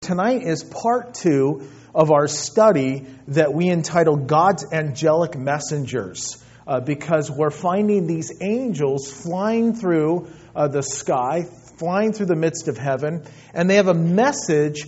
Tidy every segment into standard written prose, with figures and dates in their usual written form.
Tonight is part 2 of our study that we entitled God's Angelic Messengers, because we're finding these angels flying through the sky, flying through the midst of heaven, and they have a message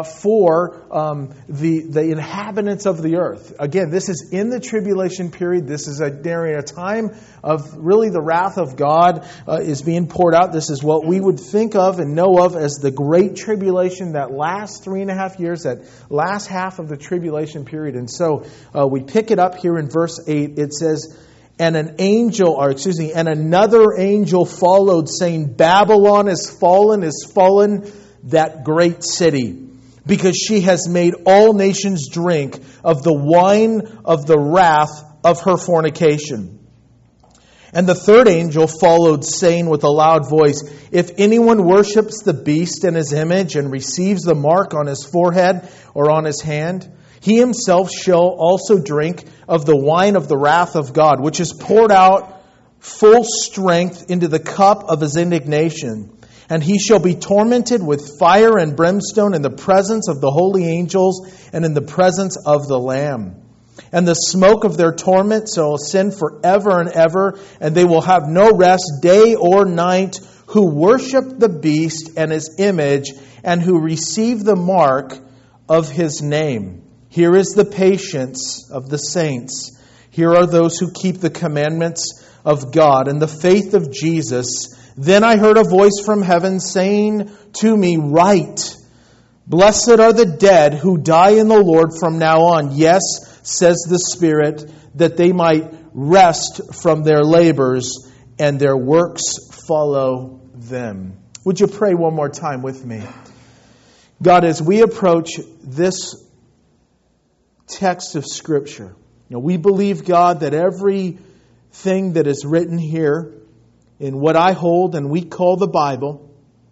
for the inhabitants of the earth. Again, this is in the tribulation period. This is during a time of really the wrath of God is being poured out. This is what we would think of and know of as the Great Tribulation, that last 3.5 years, that last half of the tribulation period. And so we pick it up here in verse 8. It says, and another angel followed, saying, Babylon is fallen, that great city, because she has made all nations drink of the wine of the wrath of her fornication. And the third angel followed, saying with a loud voice, if anyone worships the beast and his image and receives the mark on his forehead or on his hand, he himself shall also drink of the wine of the wrath of God, which is poured out full strength into the cup of his indignation. And he shall be tormented with fire and brimstone in the presence of the holy angels and in the presence of the Lamb. And the smoke of their torment shall ascend forever and ever, and they will have no rest day or night, who worship the beast and his image, and who receive the mark of his name. Here is the patience of the saints. Here are those who keep the commandments of God and the faith of Jesus. Then I heard a voice from heaven saying to me, write, blessed are the dead who die in the Lord from now on. Yes, says the Spirit, that they might rest from their labors and their works follow them. Would you pray one more time with me? God, as we approach this text of Scripture, we believe, God, that everything that is written here in what I hold and we call the Bible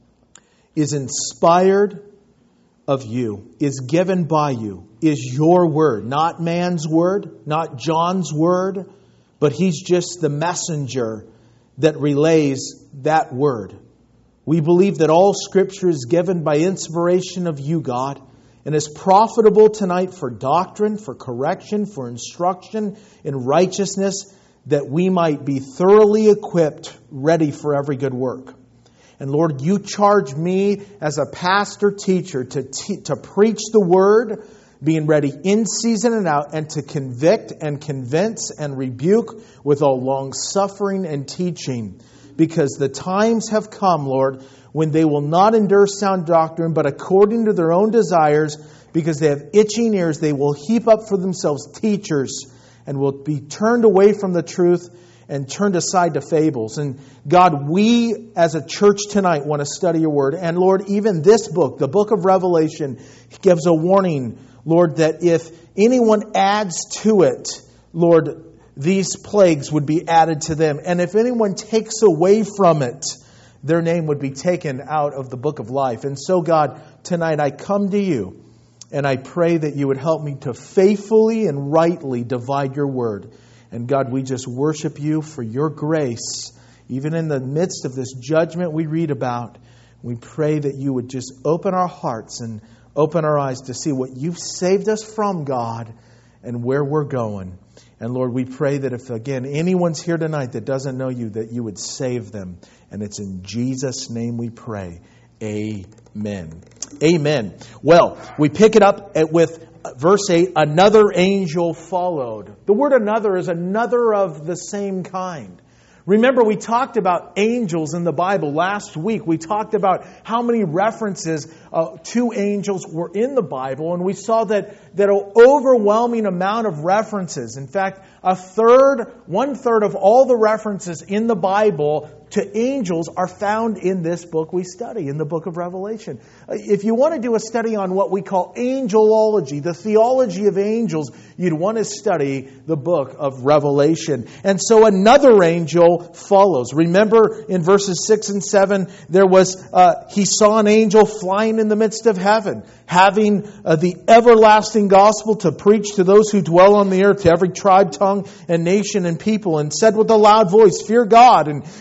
is inspired of you, is given by you, is your word, not man's word, not John's word, but he's just the messenger that relays that word. We believe that all Scripture is given by inspiration of you, God, and is profitable tonight for doctrine, for correction, for instruction in righteousness, that we might be thoroughly equipped, ready for every good work. And Lord, you charge me as a pastor teacher to preach the word, being ready in season and out, and to convict and convince and rebuke with all long suffering and teaching. Because the times have come, Lord, when they will not endure sound doctrine, but according to their own desires, because they have itching ears, they will heap up for themselves teachers and will be turned away from the truth and turned aside to fables. And God, we as a church tonight want to study your word. And Lord, even this book, the book of Revelation, gives a warning, Lord, that if anyone adds to it, Lord, these plagues would be added to them. And if anyone takes away from it, their name would be taken out of the book of life. And so, God, tonight I come to you and I pray that you would help me to faithfully and rightly divide your word. And God, we just worship you for your grace, even in the midst of this judgment we read about. We pray that you would just open our hearts and open our eyes to see what you've saved us from, God, and where we're going. And Lord, we pray that if, again, anyone's here tonight that doesn't know you, that you would save them. And it's in Jesus' name we pray. Amen. Amen. Well, we pick it up with verse 8, another angel followed. The word another is another of the same kind. Remember, we talked about angels in the Bible last week. We talked about how many references to angels were in the Bible, and we saw that an overwhelming amount of references. In fact, 1/3 of all the references in the Bible to angels are found in this book we study, in the book of Revelation. If you want to do a study on what we call angelology, the theology of angels, you'd want to study the book of Revelation. And so another angel follows. Remember in verses 6 and 7, he saw an angel flying in the midst of heaven, having the everlasting gospel to preach to those who dwell on the earth, to every tribe, tongue, and nation and people, and said with a loud voice, fear God and give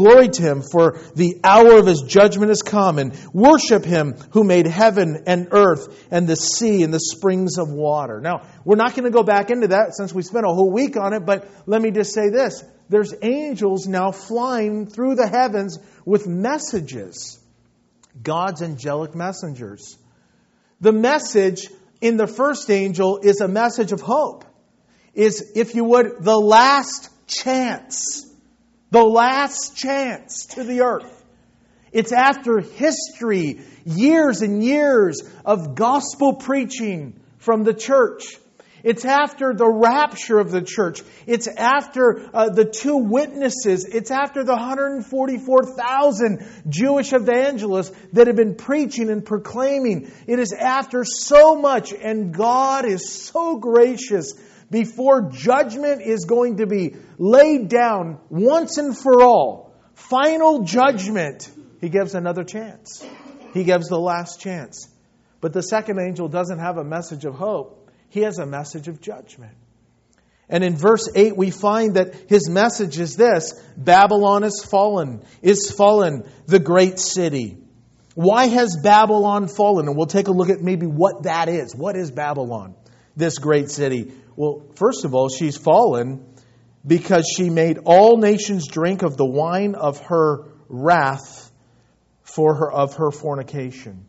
glory to Him, for the hour of His judgment is come, and worship Him who made heaven and earth and the sea and the springs of water. Now, we're not going to go back into that since we spent a whole week on it, but let me just say this. There's angels now flying through the heavens with messages. God's angelic messengers. The message in the first angel is a message of hope. Is, if you would, the last chance. The last chance to the earth. It's after history, years and years of gospel preaching from the church. It's after the rapture of the church. It's after the two witnesses. It's after the 144,000 Jewish evangelists that have been preaching and proclaiming. It is after so much, and God is so gracious. Before judgment is going to be laid down once and for all, final judgment, He gives another chance. He gives the last chance. But the second angel doesn't have a message of hope. He has a message of judgment. And in verse 8 we find that his message is this: Babylon is fallen, the great city. Why has Babylon fallen? And we'll take a look at maybe what that is. What is Babylon, this great city? Well, first of all, she's fallen because she made all nations drink of the wine of her wrath of her fornication.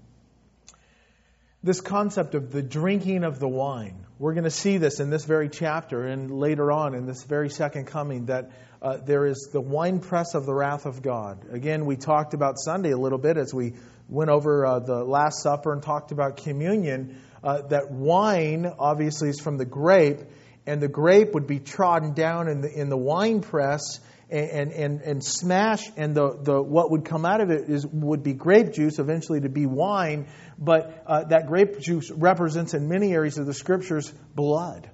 This concept of the drinking of the wine, we're going to see this in this very chapter and later on in this very second coming, that there is the winepress of the wrath of God. Again, we talked about Sunday a little bit as we went over the Last Supper and talked about communion, that wine obviously is from the grape, and the grape would be trodden down in the wine press and smash, and the what would come out of it would be grape juice, eventually to be wine. But that grape juice represents in many areas of the Scriptures blood,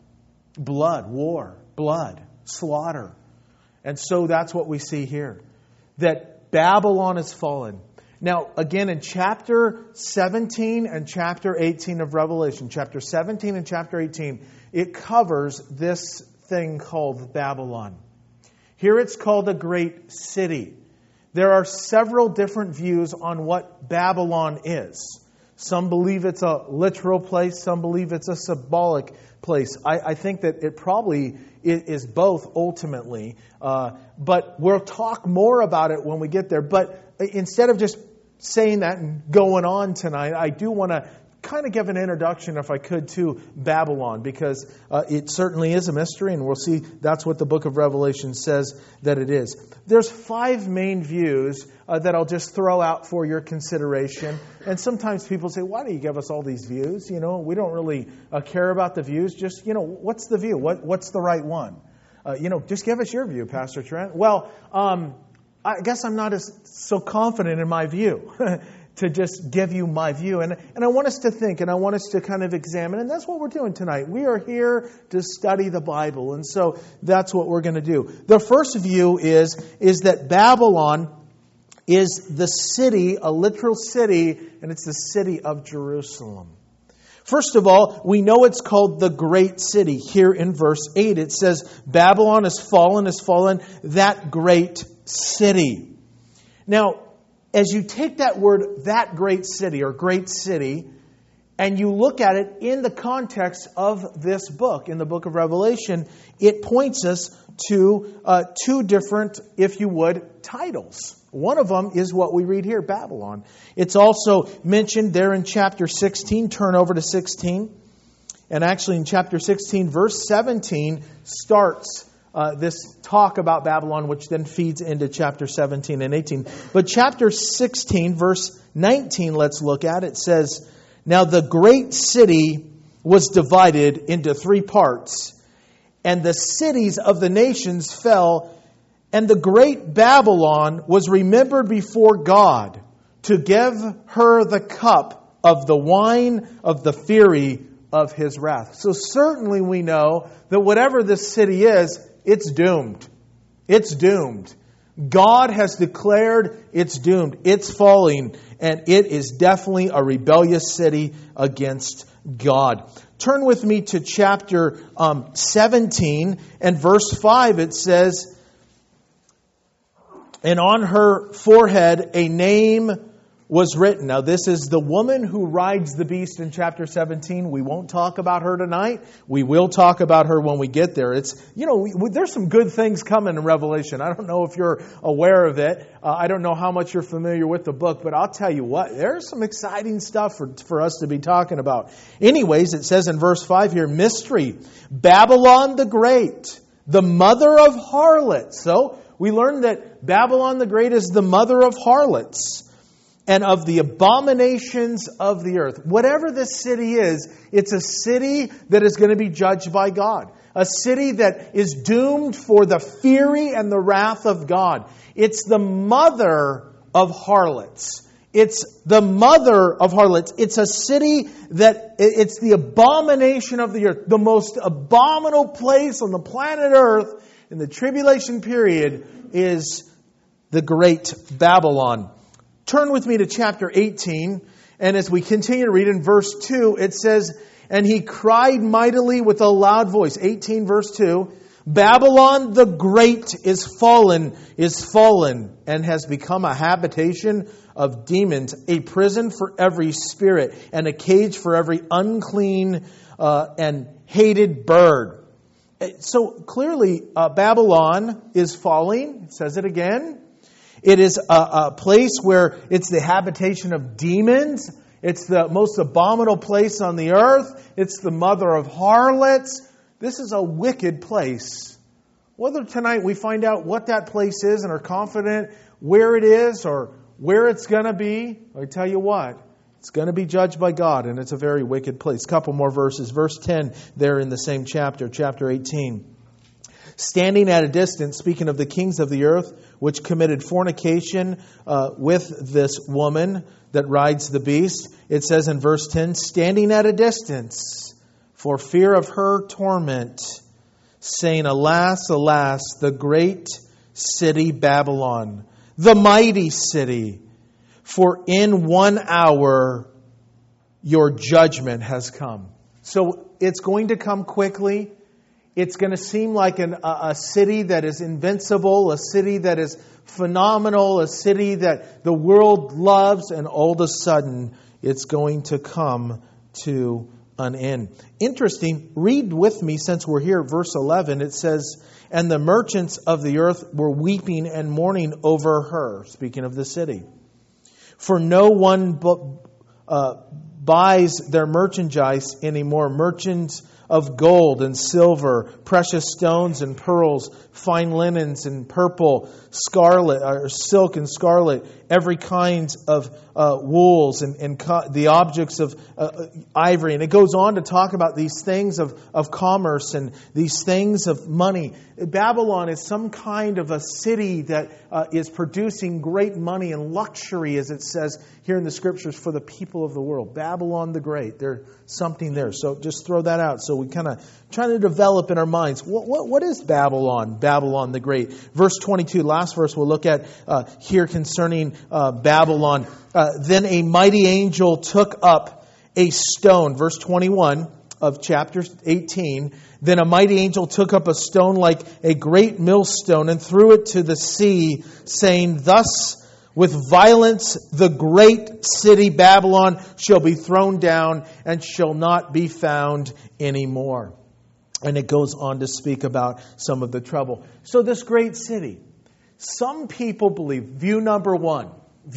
war, blood, slaughter. And so that's what we see here, that Babylon is fallen. Now, again, in chapter 17 and chapter 18 of Revelation, chapter 17 and chapter 18, it covers this thing called Babylon. Here it's called a great city. There are several different views on what Babylon is. Some believe it's a literal place. Some believe it's a symbolic place. I think that it probably is both ultimately. But we'll talk more about it when we get there. But instead of just saying that and going on tonight, I do want to kind of give an introduction, if I could, to Babylon, because it certainly is a mystery, and we'll see that's what the book of Revelation says that it is. There's 5 main views that I'll just throw out for your consideration. And sometimes people say, why do you give us all these views? You know, we don't really care about the views. Just, what's the view? What's the right one? Just give us your view, Pastor Trent. Well, I guess I'm not so confident in my view to just give you my view. And I want us to think, and I want us to kind of examine, and that's what we're doing tonight. We are here to study the Bible, and so that's what we're going to do. The first view is that Babylon is the city, a literal city, and it's the city of Jerusalem. First of all, we know it's called the great city. Here in verse 8 it says, Babylon is fallen, that great city. Now, as you take that word, that great city, or great city, and you look at it in the context of this book, in the book of Revelation, it points us to 2 different, if you would, titles. One of them is what we read here, Babylon. It's also mentioned there in chapter 16. Turn over to 16. And actually in chapter 16, verse 17 starts this talk about Babylon, which then feeds into chapter 17 and 18. But chapter 16, verse 19, let's look at. It says, Now the great city was divided into 3 parts, and the cities of the nations fell, and the great Babylon was remembered before God to give her the cup of the wine of the fury of His wrath. So certainly we know that whatever this city is, it's doomed. It's doomed. God has declared it's doomed. It's falling, and it is definitely a rebellious city against God. Turn with me to chapter 17 and verse 5. It says, and on her forehead a name was written. Now this is the woman who rides the beast in chapter 17. We won't talk about her tonight. We will talk about her when we get there. It's, there's some good things coming in Revelation. I don't know if you're aware of it. I don't know how much you're familiar with the book, but I'll tell you what, there's some exciting stuff for us to be talking about. Anyways, it says in verse 5 here, mystery, Babylon the Great, the mother of harlots. So we learned that Babylon the Great is the mother of harlots and of the abominations of the earth. Whatever this city is, it's a city that is going to be judged by God. A city that is doomed for the fury and the wrath of God. It's the mother of harlots. It's the mother of harlots. It's a city that, it's the abomination of the earth. The most abominable place on the planet Earth in the tribulation period is the great Babylon. Turn with me to chapter 18, and as we continue to read in verse 2, it says, and he cried mightily with a loud voice. 18 verse 2, Babylon the Great is fallen, and has become a habitation of demons, a prison for every spirit, and a cage for every unclean and hated bird. So clearly, Babylon is falling. It says it again. It is a place where it's the habitation of demons. It's the most abominable place on the earth. It's the mother of harlots. This is a wicked place. Whether tonight we find out what that place is and are confident where it is or where it's going to be, I tell you what, it's going to be judged by God, and it's a very wicked place. A couple more verses. Verse 10 there in the same chapter, chapter 18. Standing at a distance, speaking of the kings of the earth, which committed fornication with this woman that rides the beast. It says in verse 10, standing at a distance for fear of her torment, saying, alas, alas, the great city Babylon, the mighty city, for in 1 hour your judgment has come. So it's going to come quickly. It's going to seem like a city that is invincible, a city that is phenomenal, a city that the world loves, and all of a sudden it's going to come to an end. Interesting, read with me since we're here, verse 11, it says, and the merchants of the earth were weeping and mourning over her, speaking of the city. For no one buys their merchandise anymore, merchants of gold and silver, precious stones and pearls, fine linens and purple, scarlet, or silk and scarlet, every kind of wools and the objects of ivory. And it goes on to talk about these things of commerce and these things of money. Babylon is some kind of a city that is producing great money and luxury, as it says here in the Scriptures, for the people of the world. Babylon the Great. There's something there. So just throw that out. So we kind of try to develop in our minds, what is Babylon? Babylon the Great. Verse 22, last verse we'll look at here concerning Babylon. Then a mighty angel took up a stone. Verse 21 of chapter 18. Then a mighty angel took up a stone like a great millstone and threw it to the sea, saying, thus with violence the great city Babylon shall be thrown down and shall not be found anymore. And it goes on to speak about some of the trouble. So this great city, some people believe, view number one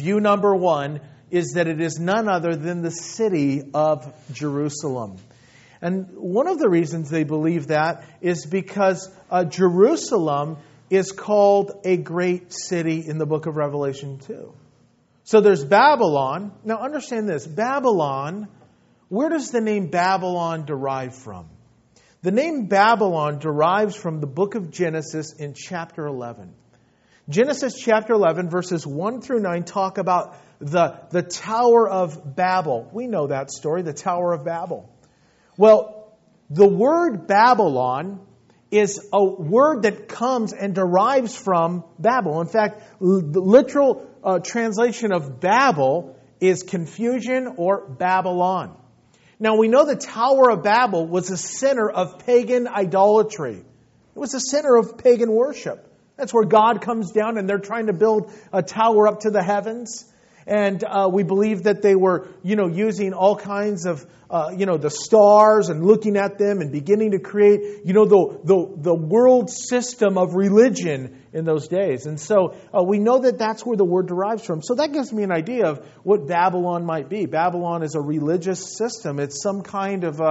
is that it is none other than the city of Jerusalem. And one of the reasons they believe that is because Jerusalem is called a great city in the book of Revelation too. So there's Babylon. Now understand this. Babylon, where does the name Babylon derive from? The name Babylon derives from the book of Genesis in chapter 11. Genesis chapter 11 verses 1 through 9 talk about the Tower of Babel. We know that story, the Tower of Babel. Well, the word Babylon is a word that comes and derives from Babel. In fact, the literal translation of Babel is confusion or Babylon. Now, we know the Tower of Babel was a center of pagan idolatry. It was a center of pagan worship. That's where God comes down and they're trying to build a tower up to the heavens. And we believe that they were, using all kinds of, the stars and looking at them and beginning to create, the world system of religion in those days. And so we know that that's where the word derives from. So that gives me an idea of what Babylon might be. Babylon is a religious system. It's some kind of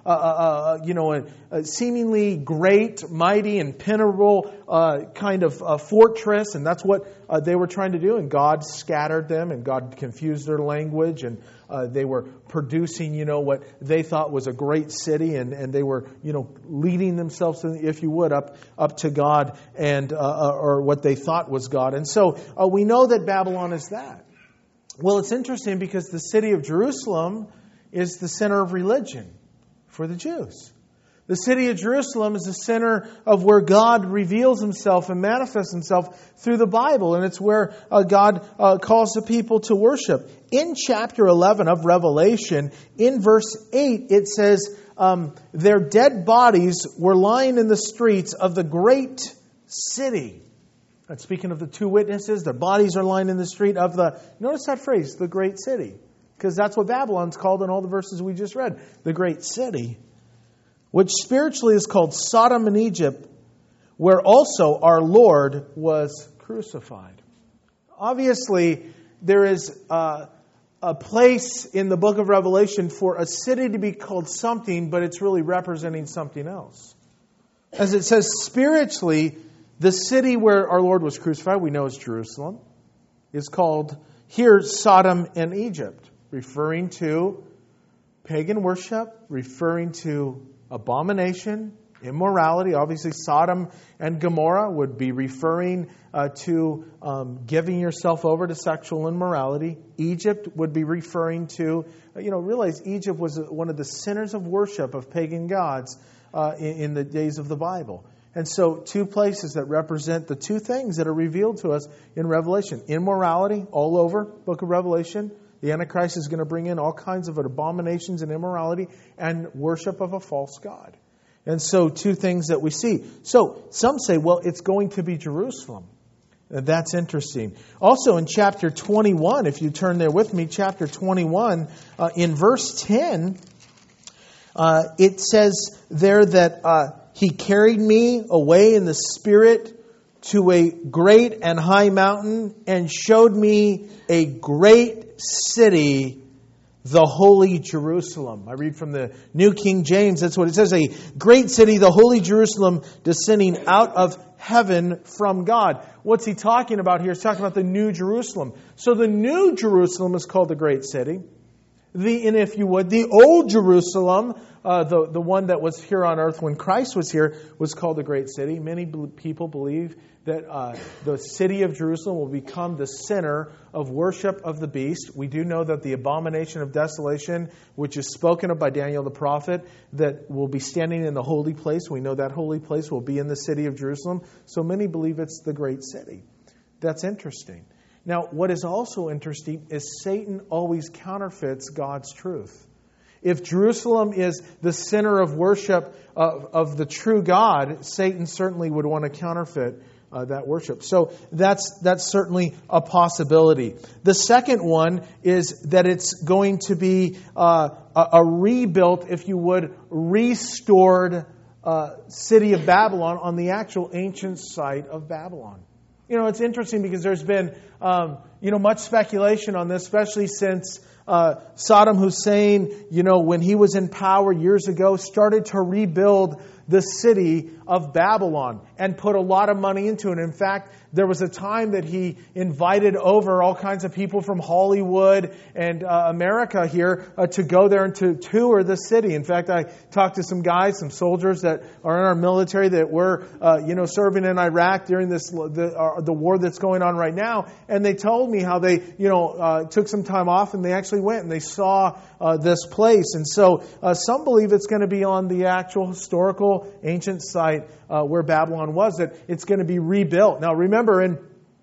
a seemingly great, mighty, impenetrable kind of fortress, and that's what they were trying to do. And God scattered them, and God confused their language, and they were producing, what they thought was a great city, and they were, leading themselves, if you would, up to God and or what they thought was God. And so we know that Babylon is that. Well, it's interesting because the city of Jerusalem is the center of religion for the Jews. The city of Jerusalem is the center of where God reveals Himself and manifests Himself through the Bible. And it's where God calls the people to worship. In chapter 11 of Revelation, in verse 8, it says, their dead bodies were lying in the streets of the great city. And speaking of the two witnesses, their bodies are lying in the street of notice that phrase, the great city. Because that's what Babylon's called in all the verses we just read. The great city. Which spiritually is called Sodom and Egypt, where also our Lord was crucified. Obviously, there is a place in the book of Revelation for a city to be called something, but it's really representing something else. As it says, spiritually, the city where our Lord was crucified, we know is Jerusalem, is called here Sodom and Egypt, referring to pagan worship, referring to abomination, immorality. Obviously, Sodom and Gomorrah would be referring to giving yourself over to sexual immorality. Egypt would be referring to, realize Egypt was one of the centers of worship of pagan gods in the days of the Bible. And so, two places that represent the two things that are revealed to us in Revelation. Immorality, all over book of Revelation. The Antichrist is going to bring in all kinds of abominations and immorality and worship of a false god. And so, two things that we see. So, some say, well, it's going to be Jerusalem. And that's interesting. Also, in chapter 21, if you turn there with me, chapter 21, in verse 10, it says there that He carried me away in the Spirit to a great and high mountain and showed me a great city, the holy Jerusalem. I read from the New King James. That's what it says. A great city, the holy Jerusalem, descending out of heaven from God. What's he talking about here? He's talking about the New Jerusalem. So the New Jerusalem is called the great city. And if you would, the old Jerusalem, the one that was here on earth when Christ was here, was called the great city. Many people believe that the city of Jerusalem will become the center of worship of the beast. We do know that the abomination of desolation, which is spoken of by Daniel the prophet, that will be standing in the holy place. We know that holy place will be in the city of Jerusalem. So many believe it's the great city. That's interesting. Now, what is also interesting is Satan always counterfeits God's truth. If Jerusalem is the center of worship of the true God, Satan certainly would want to counterfeit that worship. So that's certainly a possibility. The second one is that it's going to be a rebuilt, if you would, restored city of Babylon on the actual ancient site of Babylon. It's interesting because there's been, much speculation on this, especially since Saddam Hussein, when he was in power years ago, started to rebuild the city of Babylon and put a lot of money into it. In fact, there was a time that he invited over all kinds of people from Hollywood and America here to go there and to tour the city. In fact, I talked to some guys, some soldiers that are in our military that were, serving in Iraq during the war that's going on right now, and they told me how they, took some time off and they actually went and they saw this place. And so some believe it's going to be on the actual historical ancient site where Babylon was, that it's going to be rebuilt. Now remember, in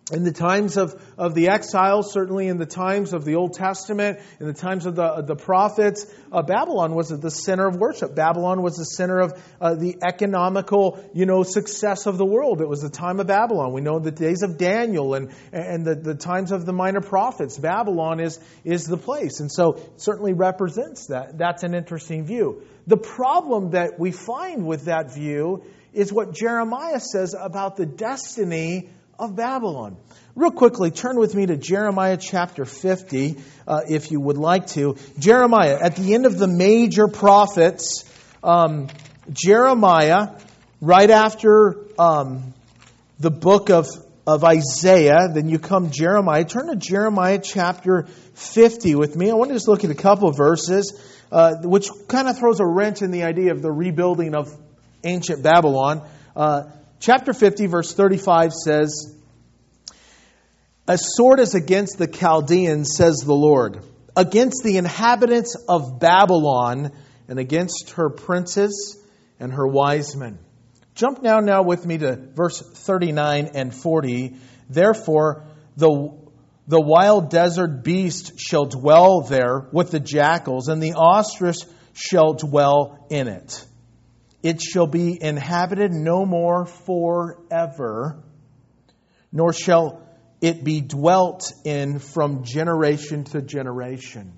In the times of the exiles, certainly in the times of the Old Testament, in the times of the prophets, Babylon was at the center of worship. Babylon was the center of the economical, success of the world. It was the time of Babylon. We know the days of Daniel and the times of the minor prophets. Babylon is the place. And so it certainly represents that. That's an interesting view. The problem that we find with that view is what Jeremiah says about the destiny of Babylon. Real quickly, turn with me to Jeremiah chapter 50, if you would like to. Jeremiah, at the end of the major prophets, Jeremiah, right after the book of Isaiah, then you come Jeremiah. Turn to Jeremiah chapter 50 with me. I want to just look at a couple of verses, which kind of throws a wrench in the idea of the rebuilding of ancient Babylon. Chapter 50, verse 35 says, "A sword is against the Chaldeans, says the Lord, against the inhabitants of Babylon, and against her princes and her wise men." Jump now with me to verse 39 and 40. "Therefore, the wild desert beast shall dwell there with the jackals, and the ostrich shall dwell in it. It shall be inhabited no more forever, nor shall it be dwelt in from generation to generation.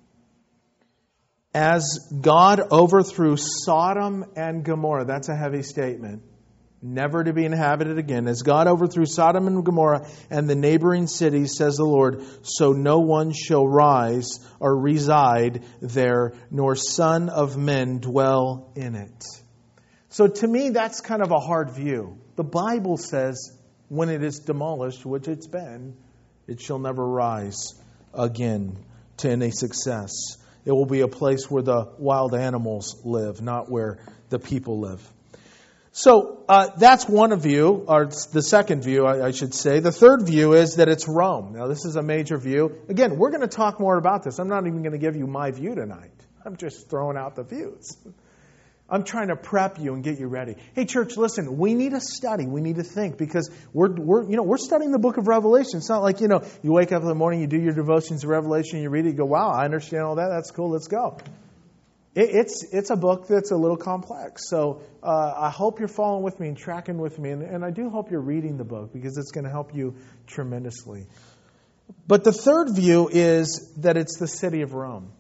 As God overthrew Sodom and Gomorrah," that's a heavy statement, never to be inhabited again. "As God overthrew Sodom and Gomorrah and the neighboring cities, says the Lord, so no one shall rise or reside there, nor son of men dwell in it." So to me, that's kind of a hard view. The Bible says when it is demolished, which it's been, it shall never rise again to any success. It will be a place where the wild animals live, not where the people live. So that's one view, or the second view, I should say. The third view is that it's Rome. Now, this is a major view. Again, we're going to talk more about this. I'm not even going to give you my view tonight. I'm just throwing out the views. I'm trying to prep you and get you ready. Hey, church, listen, we need to study. We need to think, because we're studying the book of Revelation. It's not like, you wake up in the morning, you do your devotions of Revelation, you read it, you go, wow, I understand all that. That's cool. Let's go. It's a book that's a little complex. So I hope you're following with me and tracking with me. And I do hope you're reading the book, because it's going to help you tremendously. But the third view is that it's the city of Rome.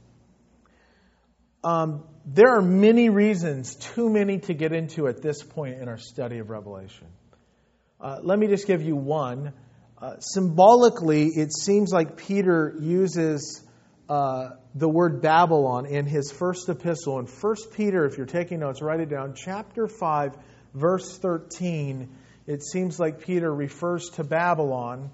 There are many reasons, too many to get into at this point in our study of Revelation. Let me just give you one. Symbolically, it seems like Peter uses the word Babylon in his first epistle. In 1 Peter, if you're taking notes, write it down. Chapter 5, verse 13, it seems like Peter refers to Babylon.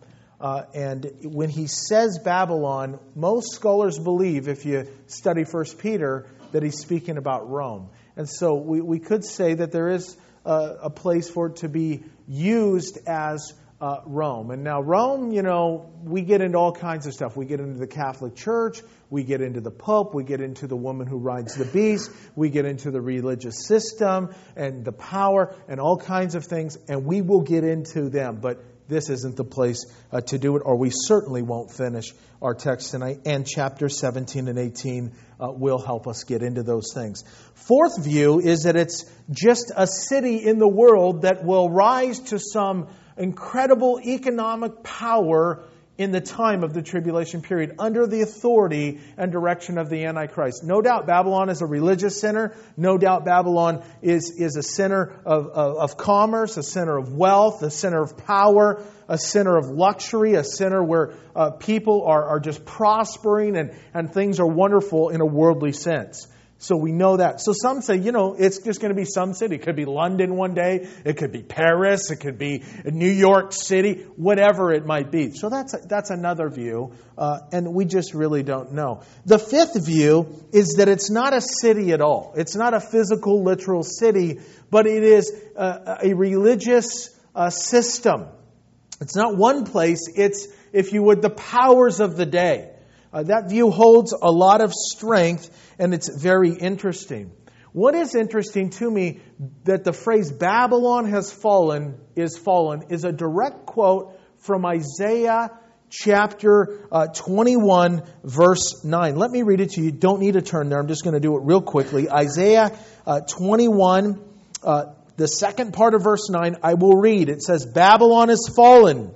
And when he says Babylon, most scholars believe, if you study 1 Peter, that he's speaking about Rome. And so we could say that there is a place for it to be used as Rome. And now Rome, we get into all kinds of stuff. We get into the Catholic Church. We get into the Pope. We get into the woman who rides the beast. We get into the religious system and the power and all kinds of things. And we will get into them. But this isn't the place to do it, or we certainly won't finish our text tonight. And chapter 17 and 18 will help us get into those things. Fourth view is that it's just a city in the world that will rise to some incredible economic power in the time of the tribulation period, under the authority and direction of the Antichrist. No doubt Babylon is a religious center. No doubt Babylon is a center of commerce, a center of wealth, a center of power, a center of luxury, a center where people are just prospering and things are wonderful in a worldly sense. So we know that. So some say, it's just going to be some city. It could be London one day. It could be Paris. It could be New York City, whatever it might be. So that's another view. And we just really don't know. The fifth view is that it's not a city at all. It's not a physical, literal city, but it is a religious system. It's not one place. It's, if you would, the powers of the day. That view holds a lot of strength, and it's very interesting. What is interesting to me, that the phrase Babylon has fallen is a direct quote from Isaiah chapter 21, verse 9. Let me read it to you. You don't need to turn there. I'm just going to do it real quickly. Isaiah 21, the second part of verse 9, I will read. It says, Babylon is fallen,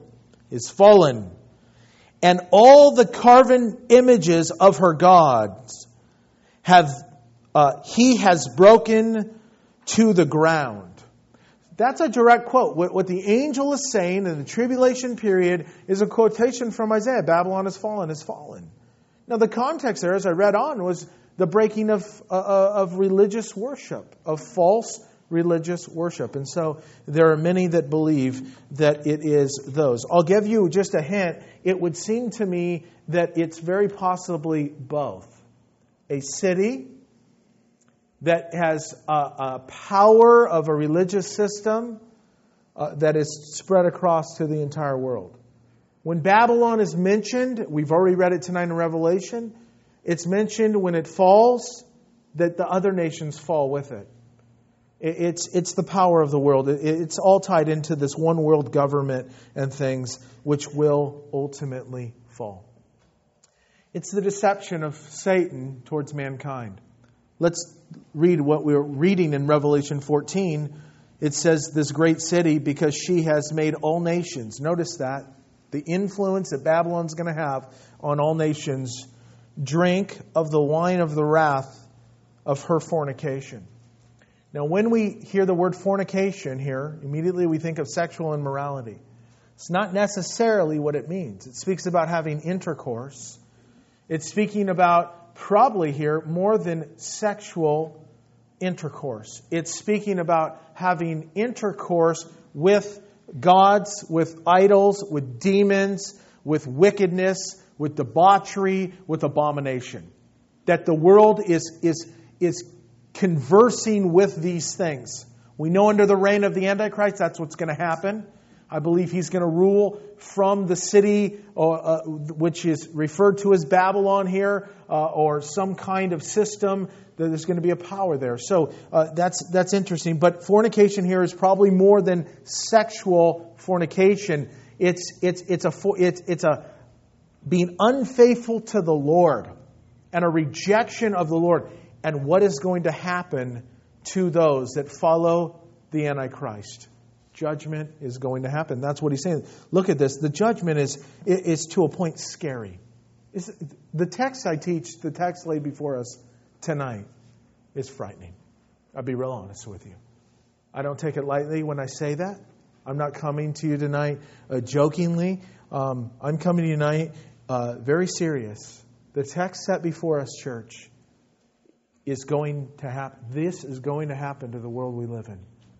and all the carven images of her gods he has broken to the ground. That's a direct quote. What the angel is saying in the tribulation period is a quotation from Isaiah. Babylon is fallen. Now the context there, as I read on, was the breaking of religious worship, of false religious worship. And so there are many that believe that it is those. I'll give you just a hint. It would seem to me that it's very possibly both. A city that has a power of a religious system that is spread across to the entire world. When Babylon is mentioned, we've already read it tonight in Revelation, it's mentioned when it falls, that the other nations fall with it. It's the power of the world. It's all tied into this one world government and things which will ultimately fall. It's the deception of Satan towards mankind. Let's read what we're reading in Revelation 14. It says, this great city, because she has made all nations. Notice that. The influence that Babylon's going to have on all nations. Drink of the wine of the wrath of her fornication. Now, when we hear the word fornication here, immediately we think of sexual immorality. It's not necessarily what it means. It speaks about having intercourse. It's speaking about, probably here, more than sexual intercourse. It's speaking about having intercourse with gods, with idols, with demons, with wickedness, with debauchery, with abomination. That the world is conversing with these things. We know under the reign of the Antichrist, that's what's going to happen. I believe he's going to rule from the city, which is referred to as Babylon here, or some kind of system. There's going to be a power there. So that's interesting. But fornication here is probably more than sexual fornication. It's a being unfaithful to the Lord and a rejection of the Lord. And what is going to happen to those that follow the Antichrist? Judgment is going to happen. That's what he's saying. Look at this. The judgment is to a point scary. The text I teach, the text laid before us tonight, is frightening. I'll be real honest with you. I don't take it lightly when I say that. I'm not coming to you tonight jokingly. I'm coming to you tonight very serious. The text set before us, church, is going to happen. This is going to happen to the world we live in.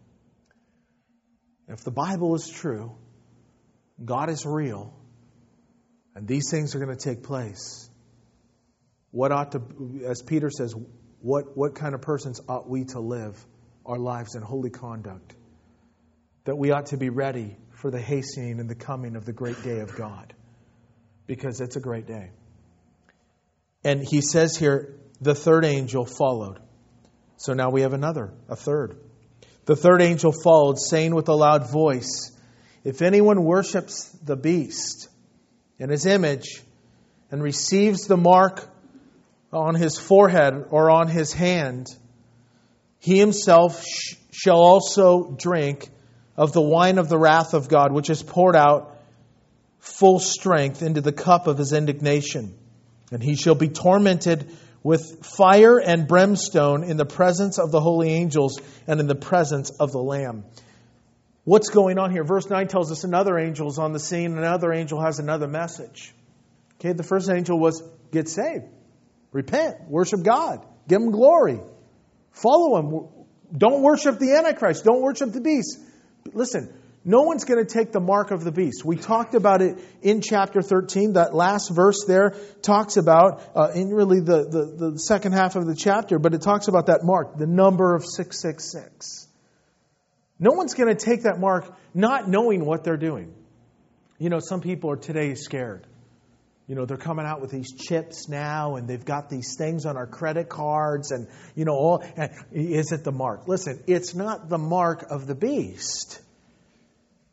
If the Bible is true, God is real, and these things are going to take place, what ought to, as Peter says, what kind of persons ought we to live our lives in holy conduct? That we ought to be ready for the hastening and the coming of the great day of God. Because it's a great day. And he says here, the third angel followed. So now we have a third. The third angel followed, saying with a loud voice, if anyone worships the beast and his image and receives the mark on his forehead or on his hand, he himself shall also drink of the wine of the wrath of God, which is poured out full strength into the cup of his indignation. And he shall be tormented with fire and brimstone in the presence of the holy angels and in the presence of the Lamb. What's going on here? Verse 9 tells us another angel is on the scene. Another angel has another message. Okay, the first angel was, get saved. Repent. Worship God. Give Him glory. Follow Him. Don't worship the Antichrist. Don't worship the beast. Listen, no one's going to take the mark of the beast. We talked about it in chapter 13. That last verse there talks about, in really the second half of the chapter, but it talks about that mark, the number of 666. No one's going to take that mark not knowing what they're doing. You know, some people are today scared. You know, they're coming out with these chips now, and they've got these things on our credit cards, and, you know, is it the mark? Listen, it's not the mark of the beast.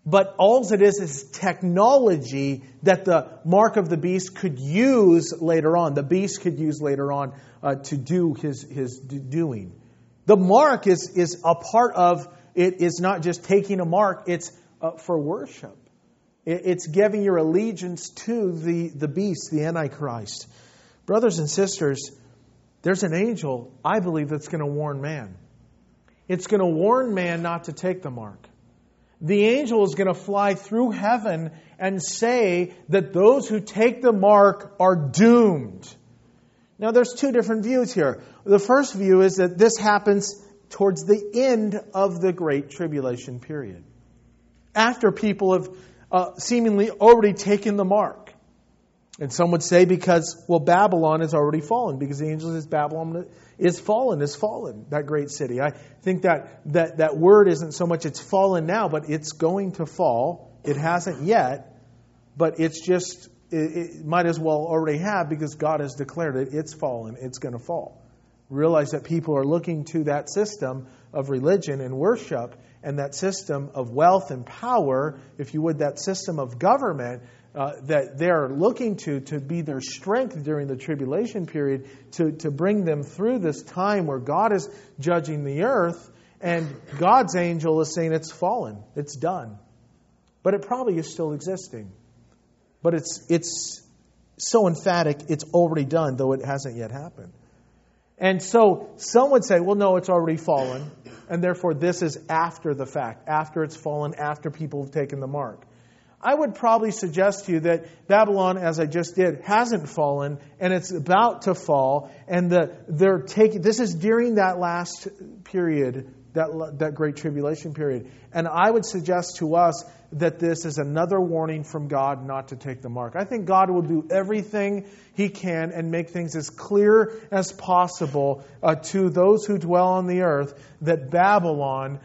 But all it is technology that the mark of the beast could use later on. The beast could use later on to do his doing. The mark is a part of it. Is not just taking a mark. It's for worship. It's giving your allegiance to the beast, the Antichrist. Brothers and sisters, there's an angel, I believe, that's going to warn man. It's going to warn man not to take the mark. The angel is going to fly through heaven and say that those who take the mark are doomed. Now, there's two different views here. The first view is that this happens towards the end of the Great Tribulation period, after people have seemingly already taken the mark. And some would say because, Babylon has already fallen, because the angel says Babylon is fallen, that great city. I think that word isn't so much it's fallen now, but it's going to fall. It hasn't yet, but it's just, it might as well already have, because God has declared it. It's fallen. It's going to fall. Realize that people are looking to that system of religion and worship, and that system of wealth and power, if you would, that system of government, that they're looking to be their strength during the tribulation period to bring them through this time where God is judging the earth, and God's angel is saying it's fallen, it's done. But it probably is still existing. But it's so emphatic, it's already done, though it hasn't yet happened. And so some would say, well, no, it's already fallen, and therefore this is after the fact, after it's fallen, after people have taken the mark. I would probably suggest to you that Babylon, as I just did, hasn't fallen, and it's about to fall, and this is during that last period, that great tribulation period. And I would suggest to us that this is another warning from God not to take the mark. I think God will do everything He can and make things as clear as possible to those who dwell on the earth that Babylon,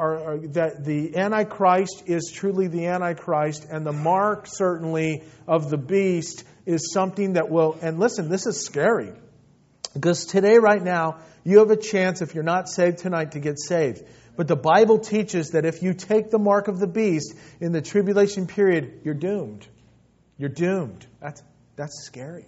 that the Antichrist is truly the Antichrist, and the mark certainly of the beast is something that will, and listen, this is scary. Because today, right now, you have a chance, if you're not saved tonight, to get saved. But the Bible teaches that if you take the mark of the beast in the tribulation period, you're doomed. You're doomed. That's scary.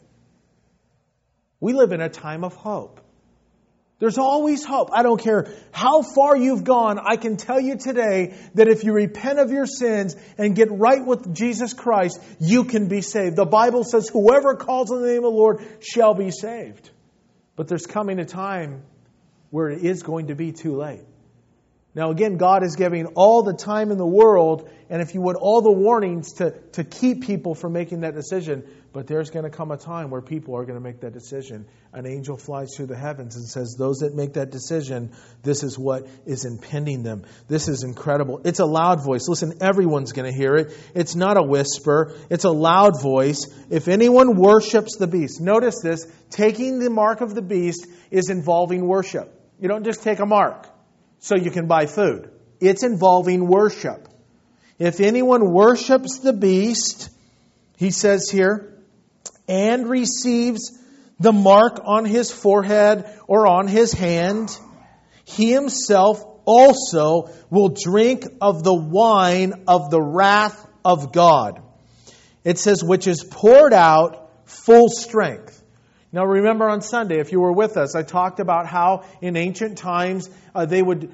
We live in a time of hope. There's always hope. I don't care how far you've gone. I can tell you today that if you repent of your sins and get right with Jesus Christ, you can be saved. The Bible says whoever calls on the name of the Lord shall be saved. But there's coming a time where it is going to be too late. Now again, God is giving all the time in the world, and if you would, all the warnings to keep people from making that decision. But there's going to come a time where people are going to make that decision. An angel flies through the heavens and says, those that make that decision, this is what is impending them. This is incredible. It's a loud voice. Listen, everyone's going to hear it. It's not a whisper. It's a loud voice. If anyone worships the beast, notice this, taking the mark of the beast is involving worship. You don't just take a mark so you can buy food. It's involving worship. If anyone worships the beast, he says here, and receives the mark on his forehead or on his hand, he himself also will drink of the wine of the wrath of God. It says, which is poured out full strength. Now remember on Sunday, if you were with us, I talked about how in ancient times they would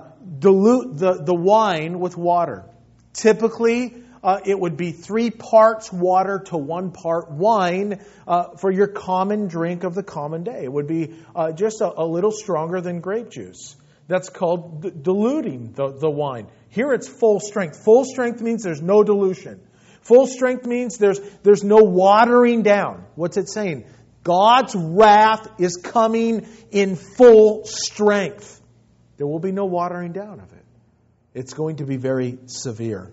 dilute the wine with water. Typically, it would be 3 parts water to 1 part wine for your common drink of the common day. It would be just a little stronger than grape juice. That's called diluting the wine. Here it's full strength. Full strength means there's no dilution. Full strength means there's no watering down. What's it saying? God's wrath is coming in full strength. There will be no watering down of it. It's going to be very severe.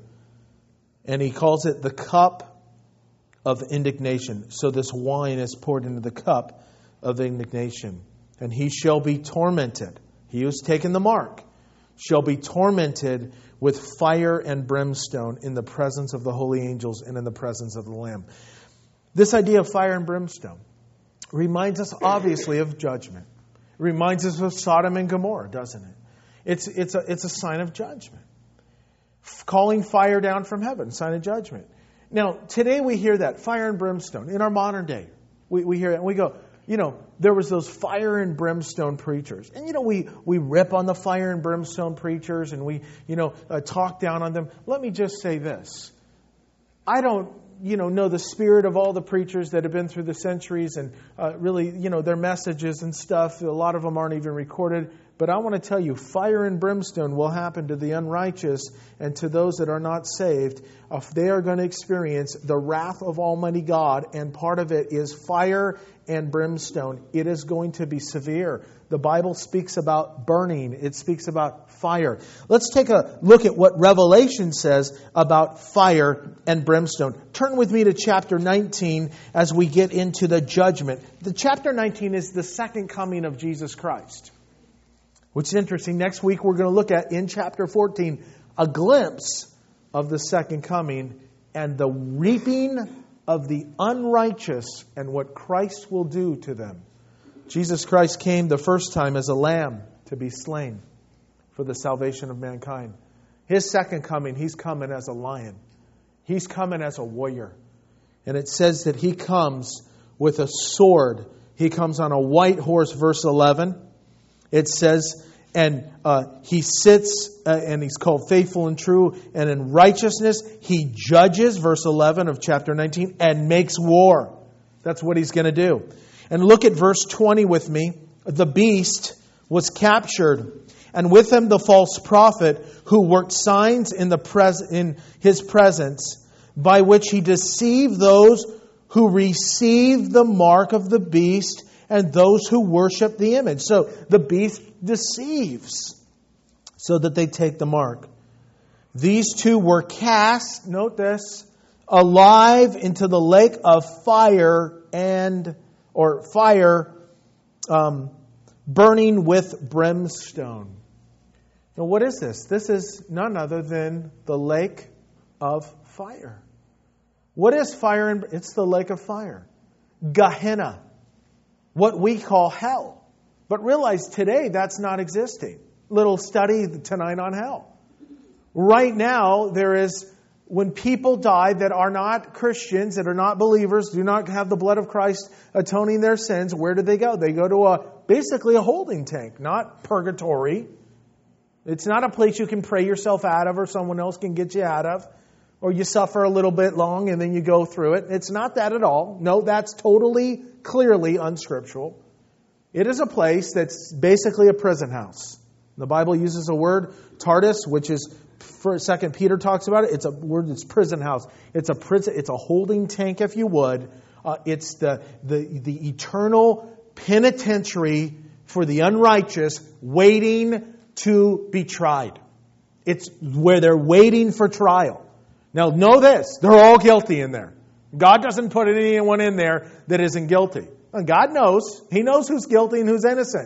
And he calls it the cup of indignation. So this wine is poured into the cup of indignation. And he shall be tormented. He who's taken the mark shall be tormented with fire and brimstone in the presence of the holy angels and in the presence of the Lamb. This idea of fire and brimstone reminds us obviously of judgment. It reminds us of Sodom and Gomorrah, doesn't it? It's a sign of judgment. calling fire down from heaven, sign of judgment. Now, today we hear that, fire and brimstone. In our modern day, we hear it and we go, there was those fire and brimstone preachers. And, we rip on the fire and brimstone preachers and we, talk down on them. Let me just say this. I don't, know the spirit of all the preachers that have been through the centuries and really, their messages and stuff. A lot of them aren't even recorded. But I want to tell you, fire and brimstone will happen to the unrighteous and to those that are not saved. They are going to experience the wrath of Almighty God, and part of it is fire and brimstone. It is going to be severe. The Bible speaks about burning. It speaks about fire. Let's take a look at what Revelation says about fire and brimstone. Turn with me to chapter 19 as we get into the judgment. The chapter 19 is the second coming of Jesus Christ. Which is interesting. Next week we're going to look at, in chapter 14, a glimpse of the second coming and the reaping of the unrighteous and what Christ will do to them. Jesus Christ came the first time as a lamb to be slain for the salvation of mankind. His second coming, He's coming as a lion. He's coming as a warrior. And it says that He comes with a sword. He comes on a white horse, verse 11. It says, and He sits, and He's called faithful and true, and in righteousness He judges, verse 11 of chapter 19, and makes war. That's what He's going to do. And look at verse 20 with me. The beast was captured, and with him the false prophet who worked signs in His presence, by which he deceived those who received the mark of the beast and those who worship the image. So the beast deceives so that they take the mark. These two were cast, note this, alive into the lake of fire burning with brimstone. Now what is this? This is none other than the lake of fire. What is fire? It's the lake of fire. Gehenna. What we call hell. But realize today that's not existing. Little study tonight on hell. Right now there is, when people die that are not Christians, that are not believers, do not have the blood of Christ atoning their sins, where do they go? They go to basically a holding tank, not purgatory. It's not a place you can pray yourself out of or someone else can get you out of. Or you suffer a little bit long and then you go through it. It's not that at all. No, that's totally, clearly unscriptural. It is a place that's basically a prison house. The Bible uses a word, Tardis, which is, for 2 Peter talks about it. It's a word that's prison house. It's a prison. It's a holding tank, if you would. It's the eternal penitentiary for the unrighteous waiting to be tried. It's where they're waiting for trial. Now, know this. They're all guilty in there. God doesn't put anyone in there that isn't guilty. And God knows. He knows who's guilty and who's innocent.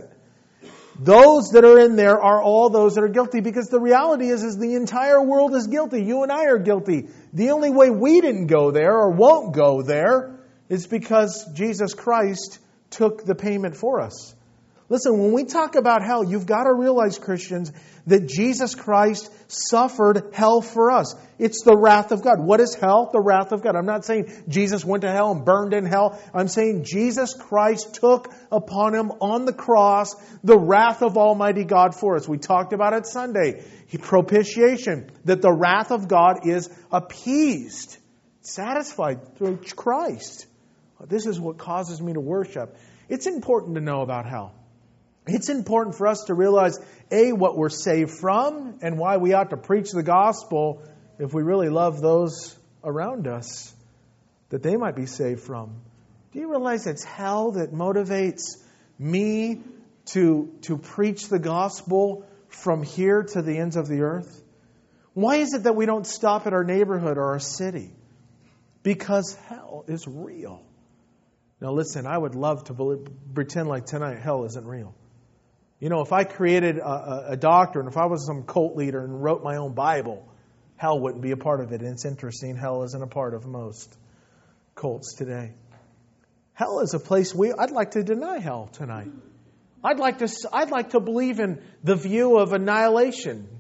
Those that are in there are all those that are guilty, because the reality is the entire world is guilty. You and I are guilty. The only way we didn't go there or won't go there is because Jesus Christ took the payment for us. Listen, when we talk about hell, you've got to realize, Christians, that Jesus Christ suffered hell for us. It's the wrath of God. What is hell? The wrath of God. I'm not saying Jesus went to hell and burned in hell. I'm saying Jesus Christ took upon Him on the cross the wrath of Almighty God for us. We talked about it Sunday. Propitiation. That the wrath of God is appeased, satisfied through Christ. This is what causes me to worship. It's important to know about hell. It's important for us to realize, A, what we're saved from and why we ought to preach the gospel if we really love those around us, that they might be saved from. Do you realize it's hell that motivates me to preach the gospel from here to the ends of the earth? Why is it that we don't stop at our neighborhood or our city? Because hell is real. Now listen, I would love to pretend like tonight hell isn't real. You know, if I created a doctrine, if I was some cult leader and wrote my own Bible, hell wouldn't be a part of it. And it's interesting, hell isn't a part of most cults today. Hell is a place I'd like to deny hell tonight. I'd like to believe in the view of annihilation,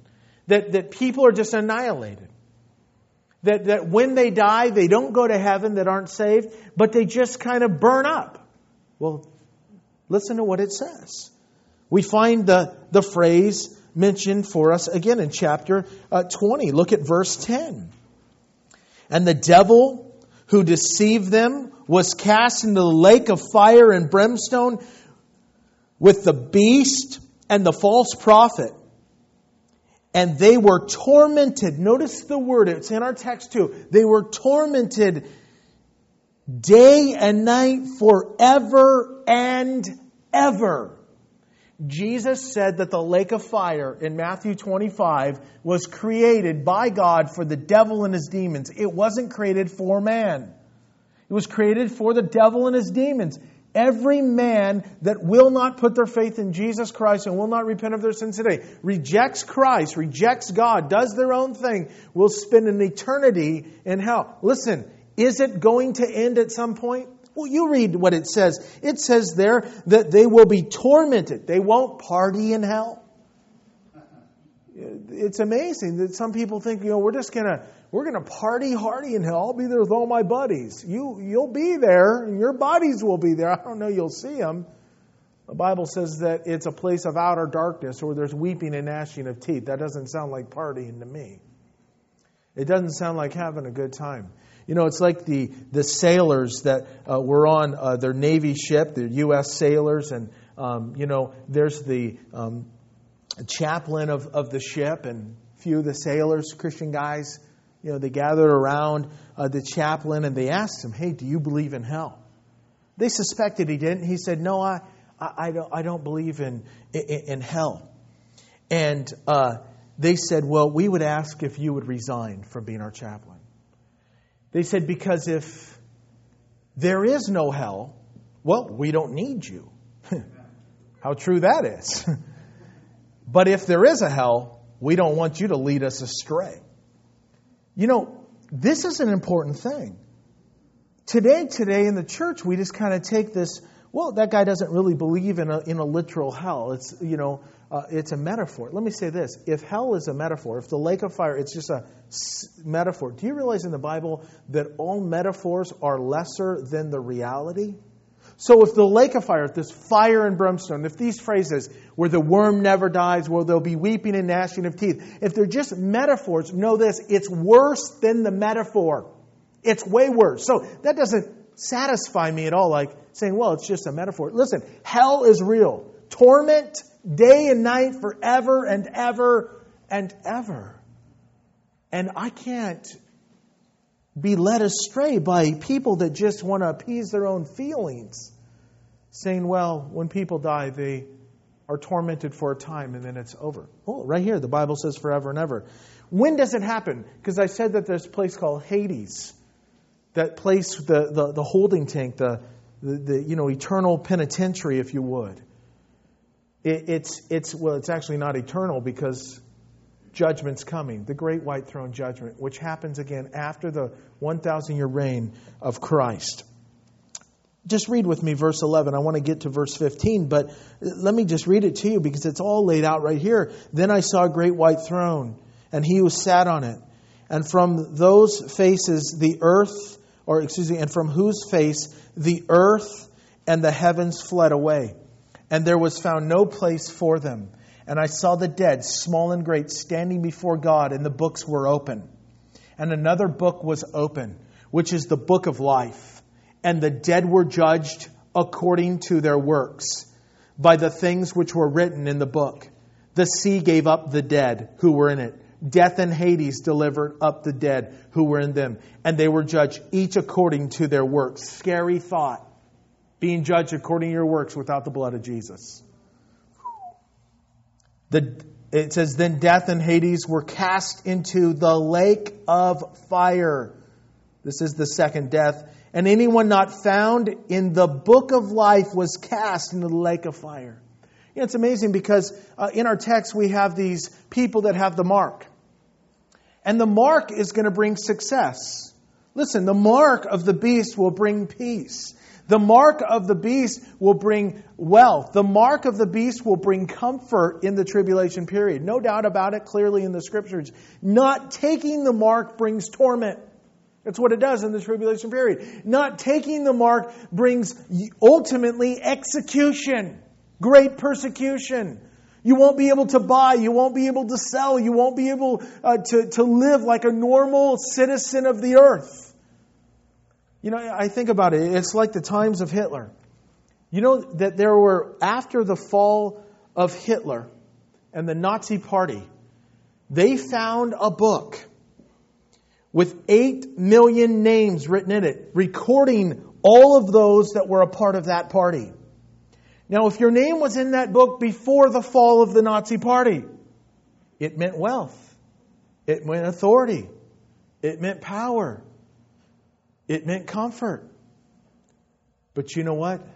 that people are just annihilated. That when they die, they don't go to heaven, that aren't saved, but they just kind of burn up. Well, listen to what it says. We find the phrase mentioned for us again in chapter 20. Look at verse 10. And the devil who deceived them was cast into the lake of fire and brimstone with the beast and the false prophet. And they were tormented. Notice the word, it's in our text too. They were tormented day and night forever and ever. Jesus said that the lake of fire in Matthew 25 was created by God for the devil and his demons. It wasn't created for man. It was created for the devil and his demons. Every man that will not put their faith in Jesus Christ and will not repent of their sins today, rejects Christ, rejects God, does their own thing, will spend an eternity in hell. Listen, is it going to end at some point? Well, you read what it says. It says there that they will be tormented. They won't party in hell. It's amazing that some people think, we're gonna party hardy in hell. I'll be there with all my buddies. You'll be there, and your buddies will be there. I don't know you'll see them. The Bible says that it's a place of outer darkness where there's weeping and gnashing of teeth. That doesn't sound like partying to me. It doesn't sound like having a good time. It's like the sailors that were on their Navy ship, the U.S. sailors, and there's the chaplain of the ship, and a few of the sailors, Christian guys, they gathered around the chaplain and they asked him, "Hey, do you believe in hell?" They suspected he didn't. He said, "No, I don't believe in hell." And they said, "Well, we would ask if you would resign from being our chaplain." They said, "Because if there is no hell, well, we don't need you." How true that is. But if there is a hell, we don't want you to lead us astray. This is an important thing. Today in the church, we just kind of take this, well, that guy doesn't really believe in a literal hell. It's, it's a metaphor. Let me say this. If hell is a metaphor, if the lake of fire, it's just a metaphor. Do you realize in the Bible that all metaphors are lesser than the reality? So if the lake of fire, if this fire and brimstone, if these phrases, where the worm never dies, where there'll be weeping and gnashing of teeth, if they're just metaphors, know this, it's worse than the metaphor. It's way worse. So that doesn't satisfy me at all, like saying, well, it's just a metaphor. Listen, hell is real. Torment day and night forever and ever and ever. And I can't be led astray by people that just want to appease their own feelings, saying, well, when people die, they are tormented for a time and then it's over. Oh, right here, the Bible says forever and ever. When does it happen? Because I said that there's a place called Hades, that place, the holding tank, the eternal penitentiary, if you would. It's actually not eternal because judgment's coming, the great white throne judgment, which happens again after the 1,000-year reign of Christ. Just read with me verse 11. I want to get to verse 15, but let me just read it to you because it's all laid out right here. Then I saw a great white throne, and he who sat on it. And from those faces the earth, and from whose face the earth and the heavens fled away. And there was found no place for them. And I saw the dead, small and great, standing before God, and the books were open. And another book was open, which is the book of life. And the dead were judged according to their works, by the things which were written in the book. The sea gave up the dead who were in it. Death and Hades delivered up the dead who were in them. And they were judged each according to their works. Scary thought. Being judged according to your works without the blood of Jesus. It says, then death and Hades were cast into the lake of fire. This is the second death. And anyone not found in the book of life was cast into the lake of fire. It's amazing because in our text we have these people that have the mark. And the mark is going to bring success. Listen, the mark of the beast will bring peace. The mark of the beast will bring wealth. The mark of the beast will bring comfort in the tribulation period. No doubt about it, clearly in the Scriptures. Not taking the mark brings torment. That's what it does in the tribulation period. Not taking the mark brings ultimately execution, great persecution. You won't be able to buy. You won't be able to sell. You won't be able to live like a normal citizen of the earth. You know, I think about it. It's like the times of Hitler. You know that there were, after the fall of Hitler and the Nazi Party, they found a book with 8 million names written in it, recording all of those that were a part of that party. Now, if your name was in that book before the fall of the Nazi Party, it meant wealth. It meant authority. It meant power. It meant comfort. But you know what?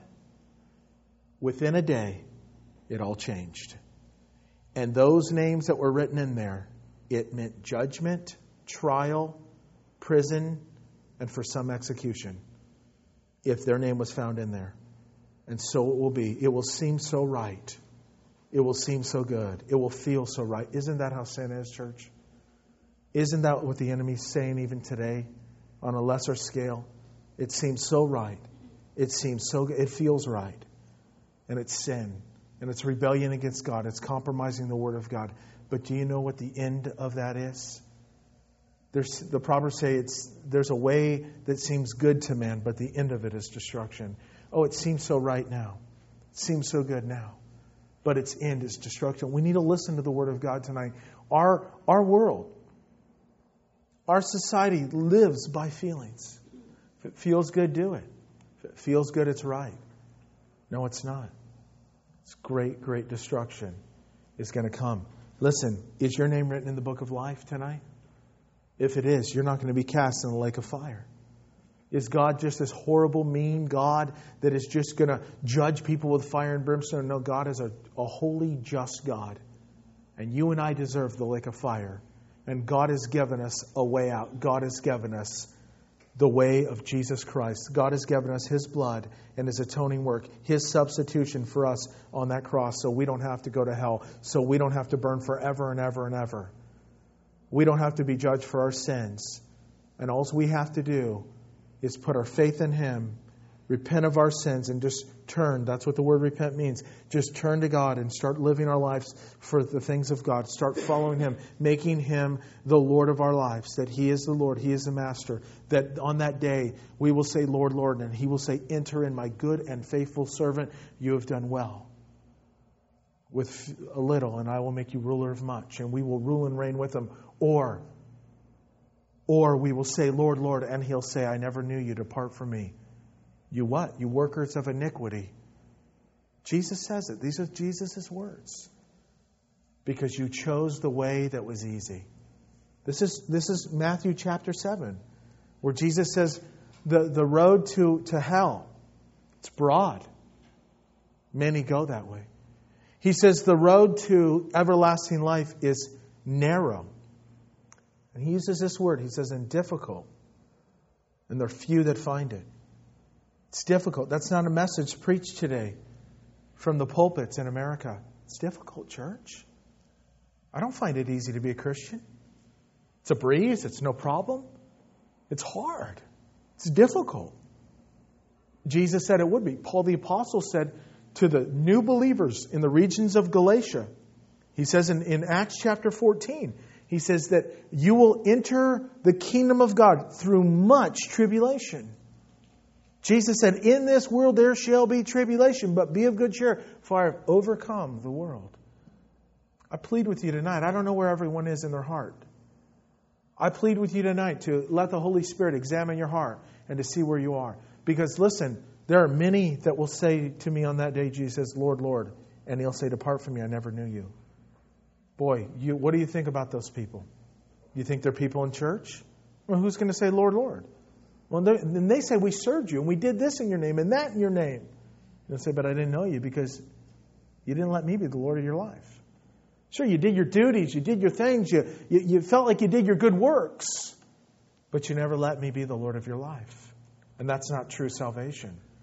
Within a day, it all changed. And those names that were written in there, it meant judgment, trial, prison, and for some execution, if their name was found in there. And so it will be. It will seem so right. It will seem so good. It will feel so right. Isn't that how sin is, church? Isn't that what the enemy's saying even today? On a lesser scale, it seems so right. It seems so good. It feels right. And it's sin. And it's rebellion against God. It's compromising the Word of God. But do you know what the end of that is? The Proverbs say there's a way that seems good to man, but the end of it is destruction. Oh, it seems so right now. It seems so good now. But its end is destruction. We need to listen to the Word of God tonight. Our world, our society lives by feelings. If it feels good, do it. If it feels good, it's right. No, it's not. It's great, great destruction is going to come. Listen, is your name written in the book of life tonight? If it is, you're not going to be cast in the lake of fire. Is God just this horrible, mean God that is just going to judge people with fire and brimstone? No, God is a holy, just God. And you and I deserve the lake of fire. And God has given us a way out. God has given us the way of Jesus Christ. God has given us His blood and His atoning work, His substitution for us on that cross, so we don't have to go to hell, so we don't have to burn forever and ever and ever. We don't have to be judged for our sins. And all we have to do is put our faith in Him, repent of our sins, and just turn. That's what the word repent means. Just turn to God and start living our lives for the things of God. Start following Him, making Him the Lord of our lives, that He is the Lord, He is the Master. That on that day we will say, Lord, Lord, and He will say, enter in, my good and faithful servant. You have done well with a little, and I will make you ruler of much, and we will rule and reign with Him. Or we will say, Lord, Lord, and He'll say, I never knew you. Depart from me. You what? You workers of iniquity. Jesus says it. These are Jesus' words. Because you chose the way that was easy. This is Matthew chapter 7, where Jesus says the road to hell, it's broad. Many go that way. He says the road to everlasting life is narrow. And He uses this word. He says, and difficult. And there are few that find it. It's difficult. That's not a message preached today from the pulpits in America. It's difficult, church. I don't find it easy to be a Christian. It's a breeze. It's no problem. It's hard. It's difficult. Jesus said it would be. Paul the Apostle said to the new believers in the regions of Galatia, he says in Acts chapter 14, he says that you will enter the kingdom of God through much tribulation. Jesus said, in this world there shall be tribulation, but be of good cheer, for I have overcome the world. I plead with you tonight. I don't know where everyone is in their heart. I plead with you tonight to let the Holy Spirit examine your heart and to see where you are. Because listen, there are many that will say to me on that day, Jesus says, Lord, Lord. And He'll say, depart from me, I never knew you. Boy, what do you think about those people? You think they're people in church? Well, who's going to say, Lord, Lord? Well, then they say, we served you and we did this in your name and that in your name. They'll say, but I didn't know you because you didn't let me be the Lord of your life. Sure, you did your duties, you did your things, you felt like you did your good works, but you never let me be the Lord of your life. And that's not true salvation.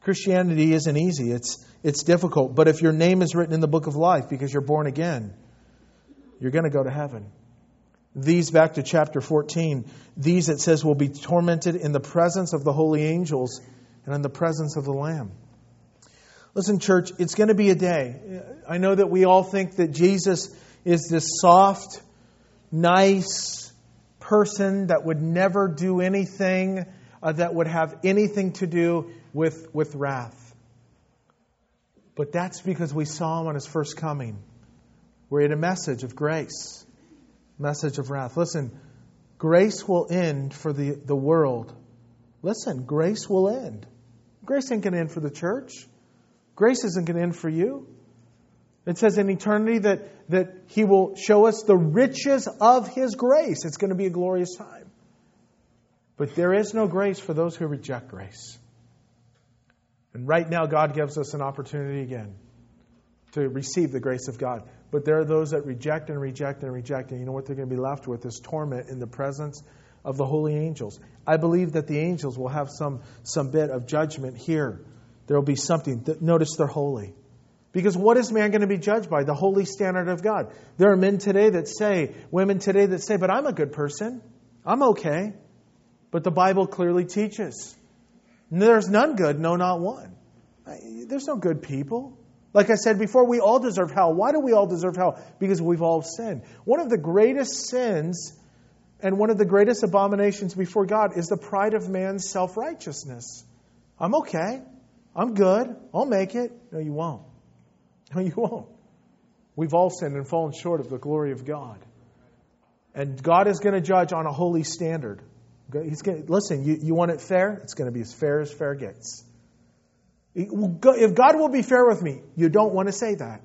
Christianity isn't easy. It's difficult. But if your name is written in the book of life because you're born again, you're going to go to heaven. These, back to chapter 14, these, it says, will be tormented in the presence of the holy angels and in the presence of the Lamb. Listen, church, it's going to be a day. I know that we all think that Jesus is this soft, nice person that would never do anything that would have anything to do with wrath. But that's because we saw Him on His first coming, where He had a message of grace, message of wrath. Listen, grace will end for the world. Listen, grace will end. Grace ain't going to end for the church. Grace isn't going to end for you. It says in eternity that He will show us the riches of His grace. It's going to be a glorious time. But there is no grace for those who reject grace. And right now, God gives us an opportunity again to receive the grace of God. But there are those that reject and reject and reject. And you know what they're going to be left with is torment in the presence of the holy angels. I believe that the angels will have some bit of judgment here. There will be something. Notice they're holy. Because what is man going to be judged by? The holy standard of God. There are men today that say, women today that say, but I'm a good person. I'm okay. But the Bible clearly teaches, there's none good, no, not one. There's no good people. Like I said before, we all deserve hell. Why do we all deserve hell? Because we've all sinned. One of the greatest sins and one of the greatest abominations before God is the pride of man's self-righteousness. I'm okay. I'm good. I'll make it. No, you won't. No, you won't. We've all sinned and fallen short of the glory of God. And God is going to judge on a holy standard. He's going to, listen, you want it fair? It's going to be as fair gets. If God will be fair with me, you don't want to say that.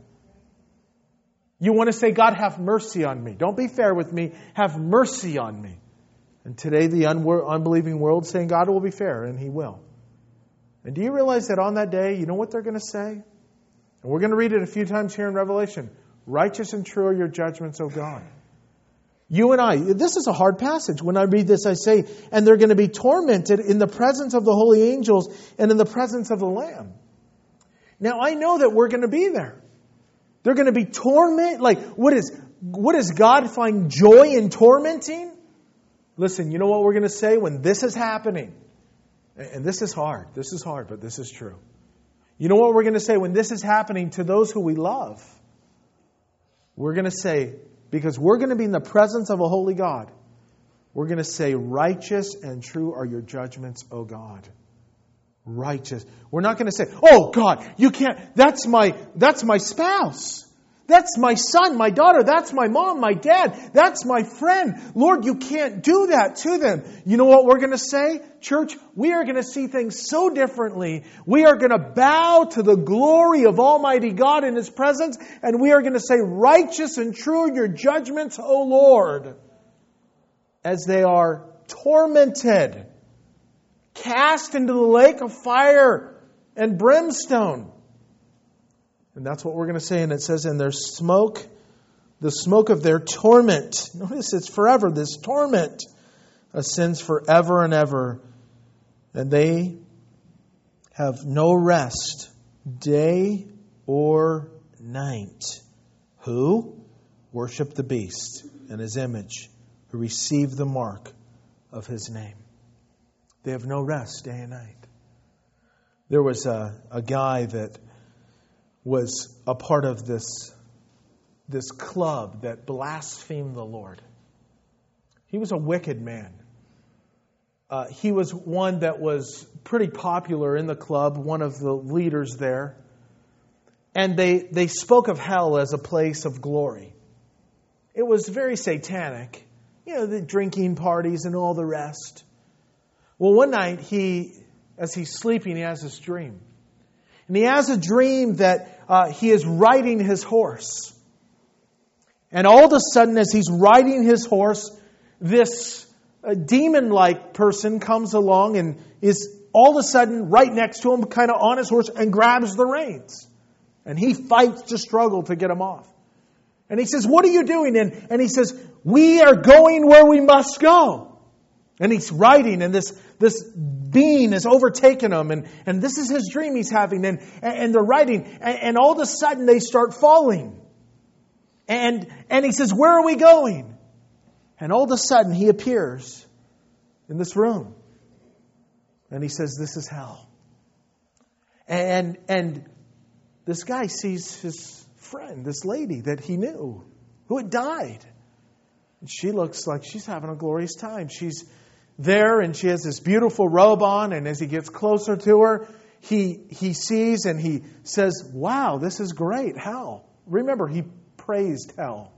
You want to say, God, have mercy on me. Don't be fair with me. Have mercy on me. And today the unbelieving world is saying God will be fair, and He will. And do you realize that on that day, you know what they're going to say? And we're going to read it a few times here in Revelation. Righteous and true are your judgments, O God. You and I, this is a hard passage. When I read this, I say, and they're going to be tormented in the presence of the holy angels and in the presence of the Lamb. Now, I know that we're going to be there. They're going to be tormented. Like, what does God find joy in tormenting? Listen, you know what we're going to say when this is happening? And this is hard. This is hard, but this is true. You know what we're going to say when this is happening to those who we love? We're going to say, because we're going to be in the presence of a holy God, we're going to say, righteous and true are your judgments, O God. Righteous. We're not going to say, oh God, you can't, that's my spouse. That's my son, my daughter. That's my mom, my dad. That's my friend. Lord, you can't do that to them. You know what we're going to say, church? We are going to see things so differently. We are going to bow to the glory of Almighty God in His presence, and we are going to say, righteous and true are your judgments, O Lord, as they are tormented, cast into the lake of fire and brimstone. And that's what we're going to say. And it says, in their smoke, the smoke of their torment. Notice it's forever. This torment ascends forever and ever. And they have no rest, day or night. Who? Worship the beast and his image, who receive the mark of his name. They have no rest, day and night. There was a guy that was a part of this club that blasphemed the Lord. He was a wicked man. He was one that was pretty popular in the club, one of the leaders there. And they spoke of hell as a place of glory. It was very satanic. You know, the drinking parties and all the rest. Well, one night, as he's sleeping, he has this dream. And he has a dream that he is riding his horse. And all of a sudden, as he's riding his horse, this demon-like person comes along and is all of a sudden right next to him, kind of on his horse, and grabs the reins. And he fights to struggle to get him off. And he says, what are you doing? And he says, we are going where we must go. And he's riding, and this being has overtaken him, and this is his dream he's having, and they're writing, and all of a sudden they start falling. And he says, where are we going? And all of a sudden he appears in this room. And he says, this is hell. And this guy sees his friend, this lady that he knew, who had died. And she looks like she's having a glorious time. She's there and she has this beautiful robe on. And as he gets closer to her, he sees and he says, wow, this is great. Hell. Remember, he praised hell.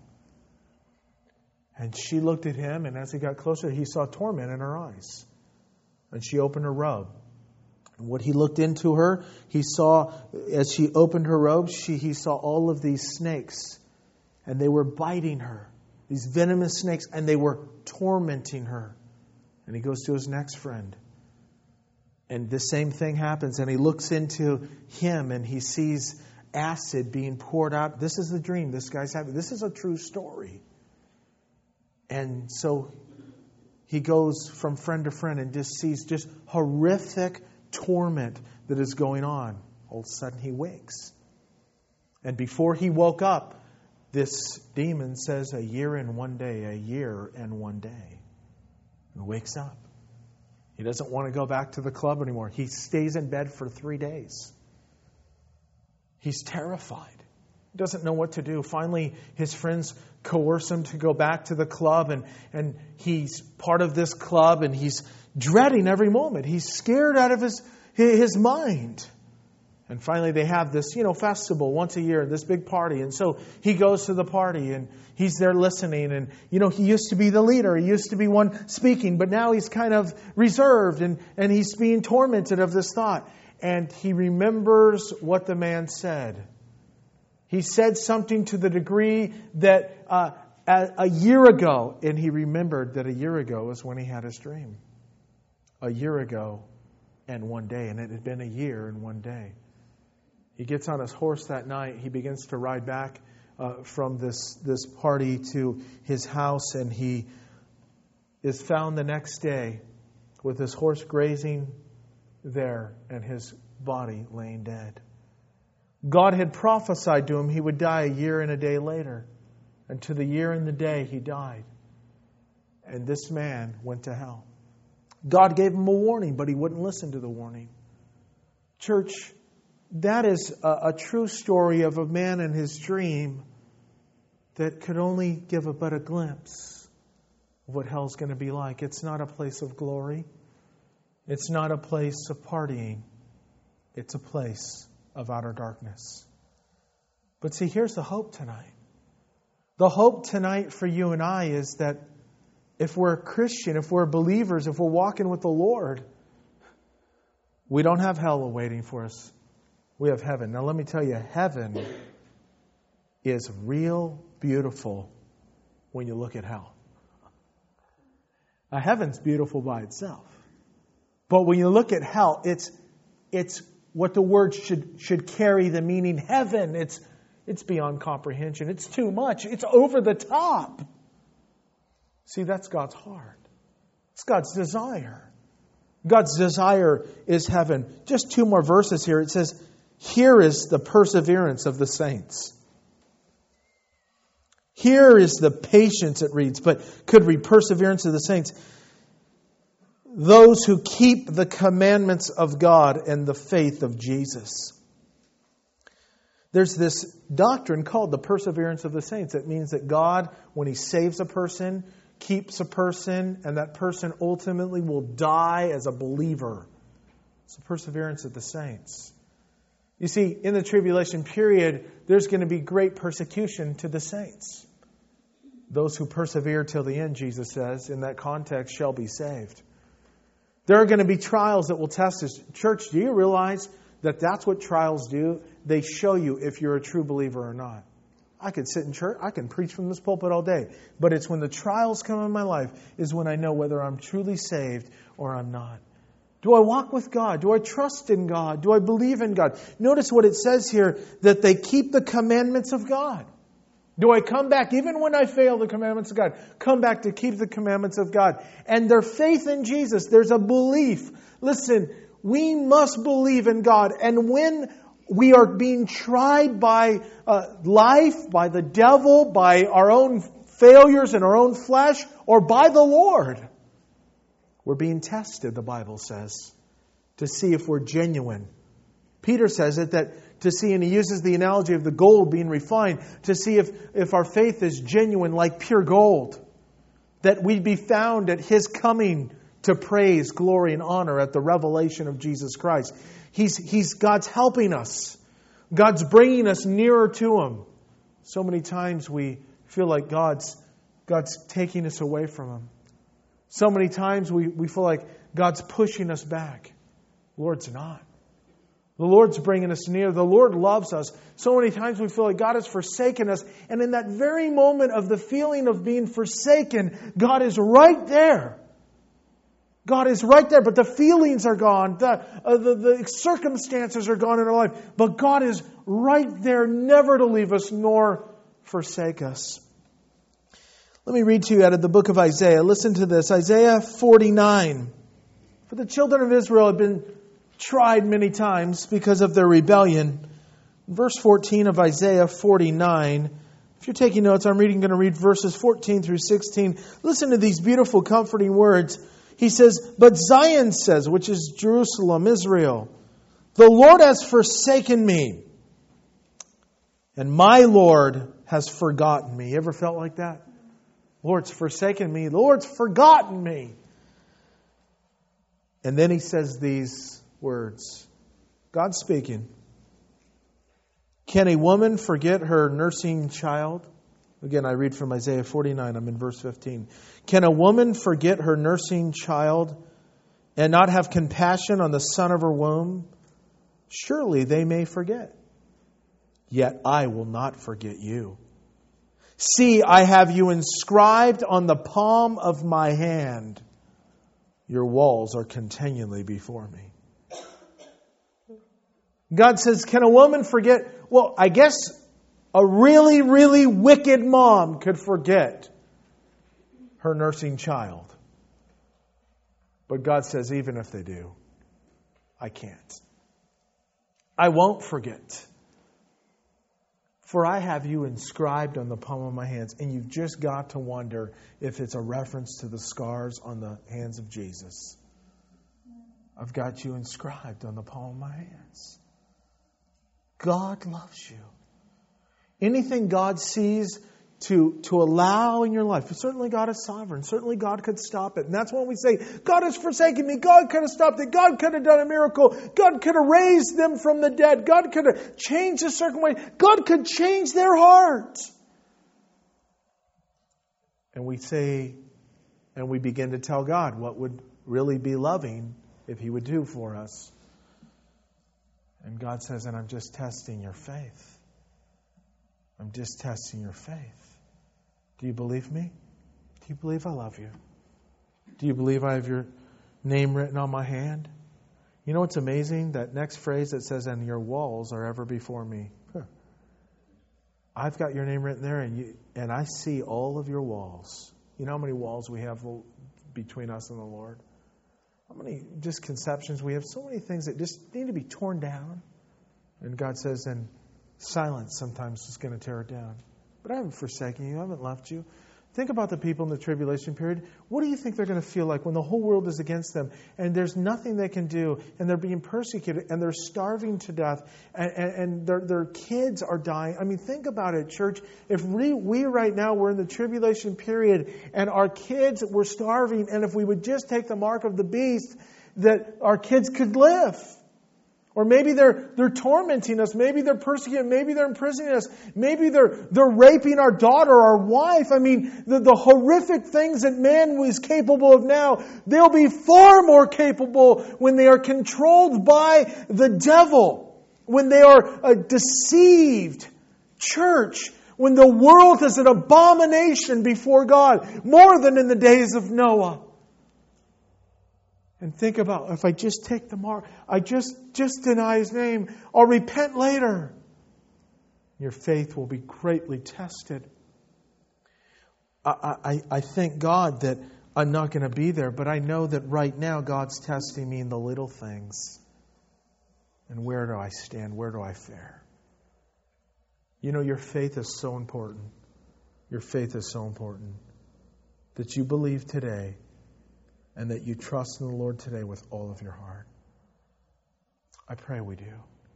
And she looked at him, and as he got closer, he saw torment in her eyes. And she opened her robe. And what he looked into her, he saw, as she opened her robe, he saw all of these snakes. And they were biting her. These venomous snakes, and they were tormenting her. And he goes to his next friend. And the same thing happens. And he looks into him, and he sees acid being poured out. This is the dream this guy's having. This is a true story. And so he goes from friend to friend and just sees just horrific torment that is going on. All of a sudden he wakes. And before he woke up, this demon says, a year and 1 day, a year and 1 day. And wakes up. He doesn't want to go back to the club anymore. He stays in bed for 3 days. He's terrified. He doesn't know what to do. Finally, his friends coerce him to go back to the club, and he's part of this club, and he's dreading every moment. He's scared out of his mind. And finally, they have this, festival once a year, this big party. And so he goes to the party, and he's there listening. And, he used to be the leader. He used to be one speaking, but now he's kind of reserved, and he's being tormented of this thought. And he remembers what the man said. He said something to the degree that a year ago, and he remembered that a year ago was when he had his dream. A year ago and 1 day, and it had been a year and 1 day. He gets on his horse that night. He begins to ride back from this party to his house, and he is found the next day with his horse grazing there and his body laying dead. God had prophesied to him he would die a year and a day later. And to the year and the day he died. And this man went to hell. God gave him a warning, but he wouldn't listen to the warning. Church, that is a true story of a man and his dream that could only give but a glimpse of what hell's going to be like. It's not a place of glory. It's not a place of partying. It's a place of outer darkness. But see, here's the hope tonight. The hope tonight for you and I is that if we're a Christian, if we're believers, if we're walking with the Lord, we don't have hell awaiting for us. We have heaven. Now let me tell you, heaven is real beautiful when you look at hell. Now, heaven's beautiful by itself. But when you look at hell, it's what the word should carry the meaning heaven. It's beyond comprehension. It's too much. It's over the top. See, that's God's heart. It's God's desire. God's desire is heaven. Just 2 more verses here. It says, here is the perseverance of the saints. Here is the patience, it reads, but could read perseverance of the saints. Those who keep the commandments of God and the faith of Jesus. There's this doctrine called the perseverance of the saints. It means that God, when He saves a person, keeps a person, and that person ultimately will die as a believer. It's the perseverance of the saints. You see, in the tribulation period, there's going to be great persecution to the saints. Those who persevere till the end, Jesus says, in that context, shall be saved. There are going to be trials that will test us. Church, do you realize that that's what trials do? They show you if you're a true believer or not. I could sit in church, I can preach from this pulpit all day. But it's when the trials come in my life is when I know whether I'm truly saved or I'm not. Do I walk with God? Do I trust in God? Do I believe in God? Notice what it says here, that they keep the commandments of God. Do I come back even when I fail the commandments of God? Come back to keep the commandments of God. And their faith in Jesus, there's a belief. Listen, we must believe in God. And when we are being tried by life, by the devil, by our own failures in our own flesh, or by the Lord, we're being tested, the Bible says, to see if we're genuine. Peter says it, that to see, and he uses the analogy of the gold being refined, to see if our faith is genuine like pure gold, that we'd be found at His coming to praise, glory, and honor at the revelation of Jesus Christ. God's helping us. God's bringing us nearer to Him. So many times we feel like God's taking us away from Him. So many times we feel like God's pushing us back. The Lord's not. The Lord's bringing us near. The Lord loves us. So many times we feel like God has forsaken us. And in that very moment of the feeling of being forsaken, God is right there. God is right there, but the feelings are gone. The circumstances are gone in our life. But God is right there, never to leave us nor forsake us. Let me read to you out of the book of Isaiah. Listen to this. Isaiah 49. For the children of Israel had been tried many times because of their rebellion. Verse 14 of Isaiah 49. If you're taking notes, I'm going to read verses 14 through 16. Listen to these beautiful, comforting words. He says, but Zion says, which is Jerusalem, Israel, the Lord has forsaken me, and my Lord has forgotten me. You ever felt like that? Lord's forsaken me. The Lord's forgotten me. And then he says these words. God speaking. Can a woman forget her nursing child? Again, I read from Isaiah 49. I'm in verse 15. Can a woman forget her nursing child and not have compassion on the son of her womb? Surely they may forget. Yet I will not forget you. See, I have you inscribed on the palm of my hand. Your walls are continually before me. God says, can a woman forget? Well, I guess a really, really wicked mom could forget her nursing child. But God says, even if they do, I can't. I won't forget. For I have you inscribed on the palm of my hands. And you've just got to wonder if it's a reference to the scars on the hands of Jesus. I've got you inscribed on the palm of my hands. God loves you. Anything God sees to allow in your life. Certainly God is sovereign. Certainly God could stop it. And that's when we say, God has forsaken me. God could have stopped it. God could have done a miracle. God could have raised them from the dead. God could have changed a certain way. God could change their heart. And we say, and we begin to tell God what would really be loving if He would do for us. And God says, and I'm just testing your faith. I'm just testing your faith. Do you believe me? Do you believe I love you? Do you believe I have your name written on my hand? You know what's amazing? That next phrase that says, and your walls are ever before me. I've got your name written there, and I see all of your walls. You know how many walls we have between us and the Lord? How many just conceptions we have? So many things that just need to be torn down. And God says, and silence sometimes is going to tear it down. But I haven't forsaken you. I haven't left you. Think about the people in the tribulation period. What do you think they're going to feel like when the whole world is against them and there's nothing they can do and they're being persecuted and they're starving to death and their kids are dying? I mean, think about it, church. If we right now were in the tribulation period and our kids were starving, and if we would just take the mark of the beast, that our kids could live. Or maybe they're tormenting us. Maybe they're persecuting. Maybe they're imprisoning us. Maybe they're raping our daughter, our wife. I mean, the horrific things that man is capable of now, they'll be far more capable when they are controlled by the devil. When they are deceived. Church, when the world is an abomination before God, more than in the days of Noah. And think about, if I just take the mark, I just deny His name, I'll repent later. Your faith will be greatly tested. I thank God that I'm not going to be there, but I know that right now God's testing me in the little things. And where do I stand? Where do I fare? You know, your faith is so important. Your faith is so important that you believe today and that you trust in the Lord today with all of your heart. I pray we do.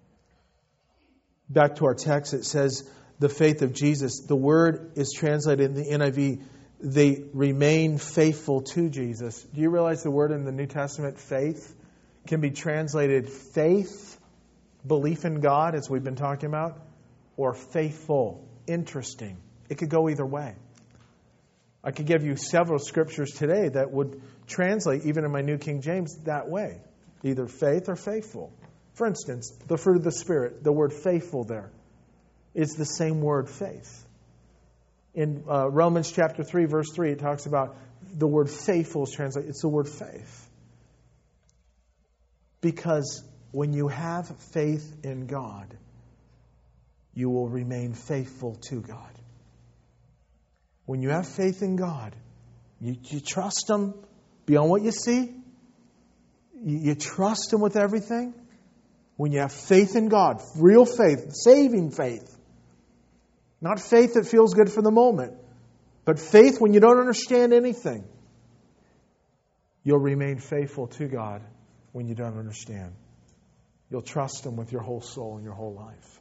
Back to our text, it says, the faith of Jesus. The word is translated in the NIV, they remain faithful to Jesus. Do you realize the word in the New Testament, faith, can be translated faith, belief in God, as we've been talking about, or faithful, interesting. It could go either way. I could give you several scriptures today that would translate, even in my New King James, that way. Either faith or faithful. For instance, the fruit of the Spirit, the word faithful there, is the same word faith. In Romans chapter 3, verse 3, it talks about the word faithful is translated. It's the word faith. Because when you have faith in God, you will remain faithful to God. When you have faith in God, you trust Him beyond what you see. You trust Him with everything. When you have faith in God, real faith, saving faith. Not faith that feels good for the moment, but faith when you don't understand anything. You'll remain faithful to God when you don't understand. You'll trust Him with your whole soul and your whole life.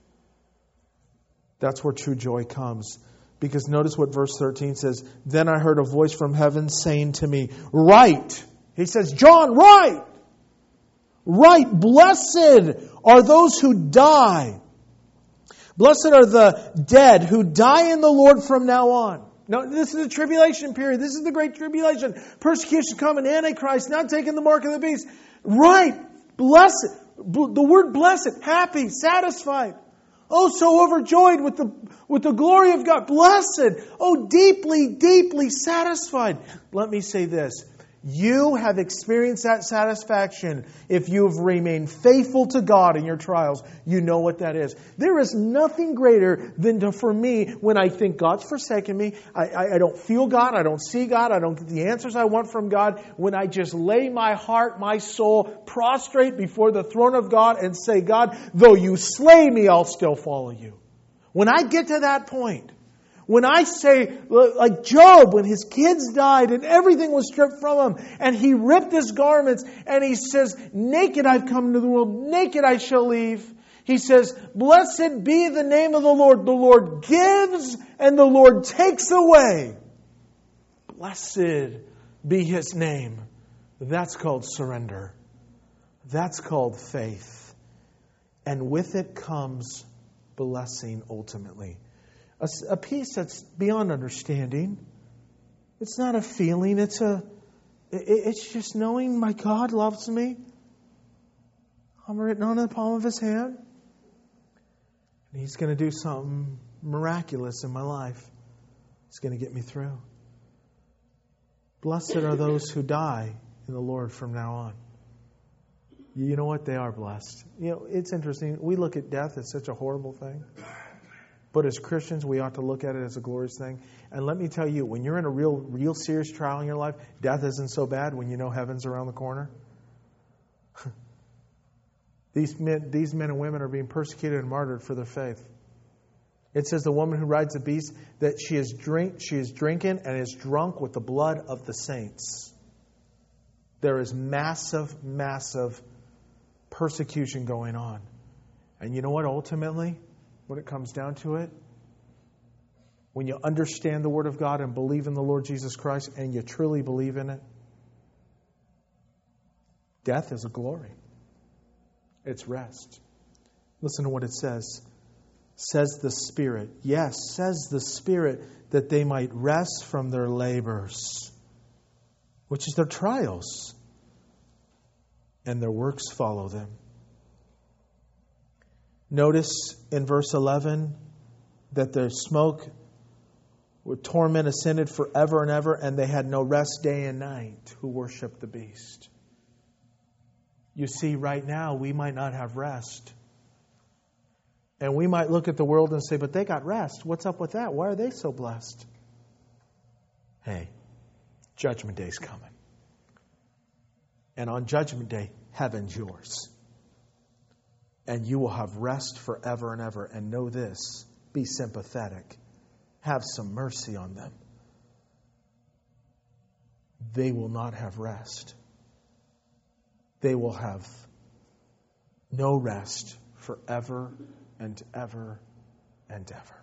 That's where true joy comes. Because notice what verse 13 says. Then I heard a voice from heaven saying to me, write. He says, John, write. Write, blessed are those who die. Blessed are the dead who die in the Lord from now on. Now, this is the tribulation period. This is the great tribulation. Persecution coming, Antichrist, not taking the mark of the beast. Right, blessed. The word blessed, happy, satisfied. Oh, so overjoyed with the glory of God. Blessed. Oh, deeply, deeply satisfied. Let me say this. You have experienced that satisfaction if you have remained faithful to God in your trials. You know what that is. There is nothing greater than for me when I think God's forsaken me. I don't feel God. I don't see God. I don't get the answers I want from God. When I just lay my heart, my soul prostrate before the throne of God and say, God, though you slay me, I'll still follow you. When I get to that point, when I say, like Job, when his kids died and everything was stripped from him, and he ripped his garments, and he says, naked I've come into the world, naked I shall leave. He says, blessed be the name of the Lord. The Lord gives and the Lord takes away. Blessed be His name. That's called surrender. That's called faith. And with it comes blessing ultimately. A peace that's beyond understanding. It's not a feeling. It's just knowing my God loves me. I'm written on the palm of His hand. And He's going to do something miraculous in my life. He's going to get me through. Blessed are those who die in the Lord from now on. You know what? They are blessed. You know, it's interesting. We look at death as such a horrible thing. But as Christians, we ought to look at it as a glorious thing. And let me tell you, when you're in a real serious trial in your life, death isn't so bad when you know heaven's around the corner. These men and women are being persecuted and martyred for their faith. It says the woman who rides the beast, that she is drinking and is drunk with the blood of the saints. There is massive, massive persecution going on. And you know what, ultimately? When it comes down to it, when you understand the Word of God and believe in the Lord Jesus Christ and you truly believe in it, death is a glory. It's rest. Listen to what it says. Says the Spirit. Yes, says the Spirit, that they might rest from their labors, which is their trials, and their works follow them. Notice in verse 11 that their smoke with torment ascended forever and ever, and they had no rest day and night who worshiped the beast. You see, right now we might not have rest. And we might look at the world and say, but they got rest. What's up with that? Why are they so blessed? Hey, Judgment Day's coming. And on Judgment Day, heaven's yours. And you will have rest forever and ever. And know this, be sympathetic. Have some mercy on them. They will not have rest. They will have no rest forever and ever and ever.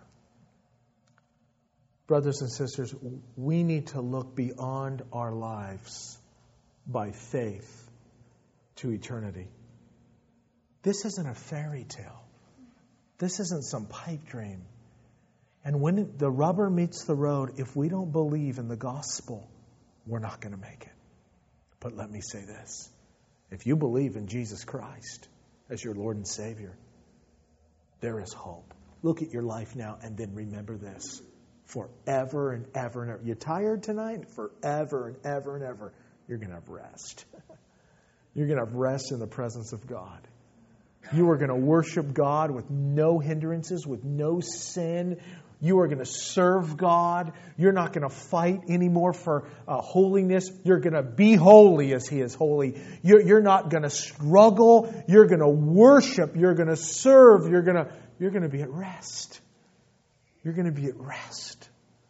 Brothers and sisters, we need to look beyond our lives by faith to eternity. This isn't a fairy tale. This isn't some pipe dream. And when the rubber meets the road, if we don't believe in the gospel, we're not going to make it. But let me say this. If you believe in Jesus Christ as your Lord and Savior, there is hope. Look at your life now and then remember this. Forever and ever and ever. You're tired tonight? Forever and ever and ever. You're going to have rest. You're going to have rest in the presence of God. You are going to worship God with no hindrances, with no sin. You are going to serve God. You're not going to fight anymore for holiness. You're going to be holy as He is holy. You're not going to struggle. You're going to worship. You're going to serve. You're going to be at rest. You're going to be at rest.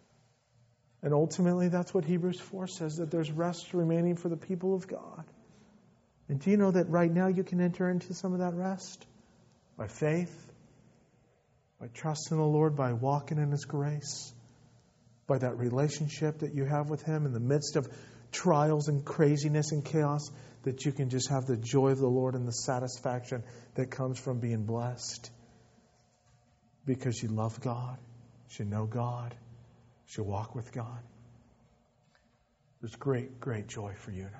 And ultimately, that's what Hebrews 4 says, that there's rest remaining for the people of God. And do you know that right now you can enter into some of that rest? By faith, by trusting the Lord, by walking in His grace, by that relationship that you have with Him in the midst of trials and craziness and chaos, that you can just have the joy of the Lord and the satisfaction that comes from being blessed. Because you love God, you know God, you walk with God. There's great, great joy for you and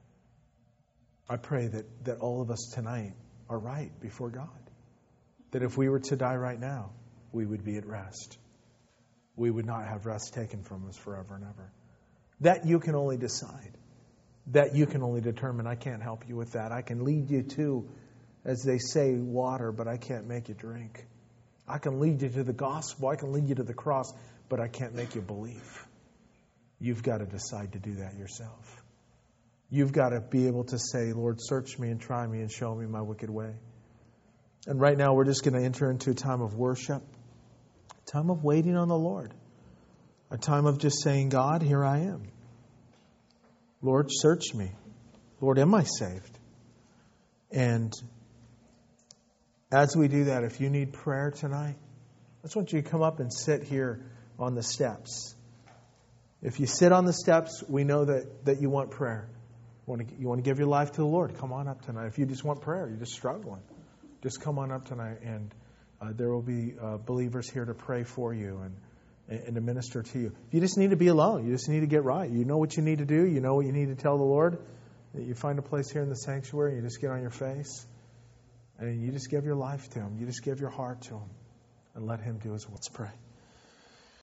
I pray that all of us tonight are right before God. That if we were to die right now, we would be at rest. We would not have rest taken from us forever and ever. That you can only decide. That you can only determine. I can't help you with that. I can lead you to, as they say, water, but I can't make you drink. I can lead you to the gospel. I can lead you to the cross, but I can't make you believe. You've got to decide to do that yourself. You've got to be able to say, Lord, search me and try me and show me my wicked way. And right now we're just going to enter into a time of worship, a time of waiting on the Lord, a time of just saying, God, here I am. Lord, search me. Lord, am I saved? And as we do that, if you need prayer tonight, I just want you to come up and sit here on the steps. If you sit on the steps, we know that you want prayer. You want to give your life to the Lord, come on up tonight. If you just want prayer, you're just struggling, just come on up tonight, and there will be believers here to pray for you and to minister to you. If you just need to be alone, you just need to get right. You know what you need to do. You know what you need to tell the Lord. You find a place here in the sanctuary, and you just get on your face, and you just give your life to Him. You just give your heart to Him, and let Him do His will. Let's pray.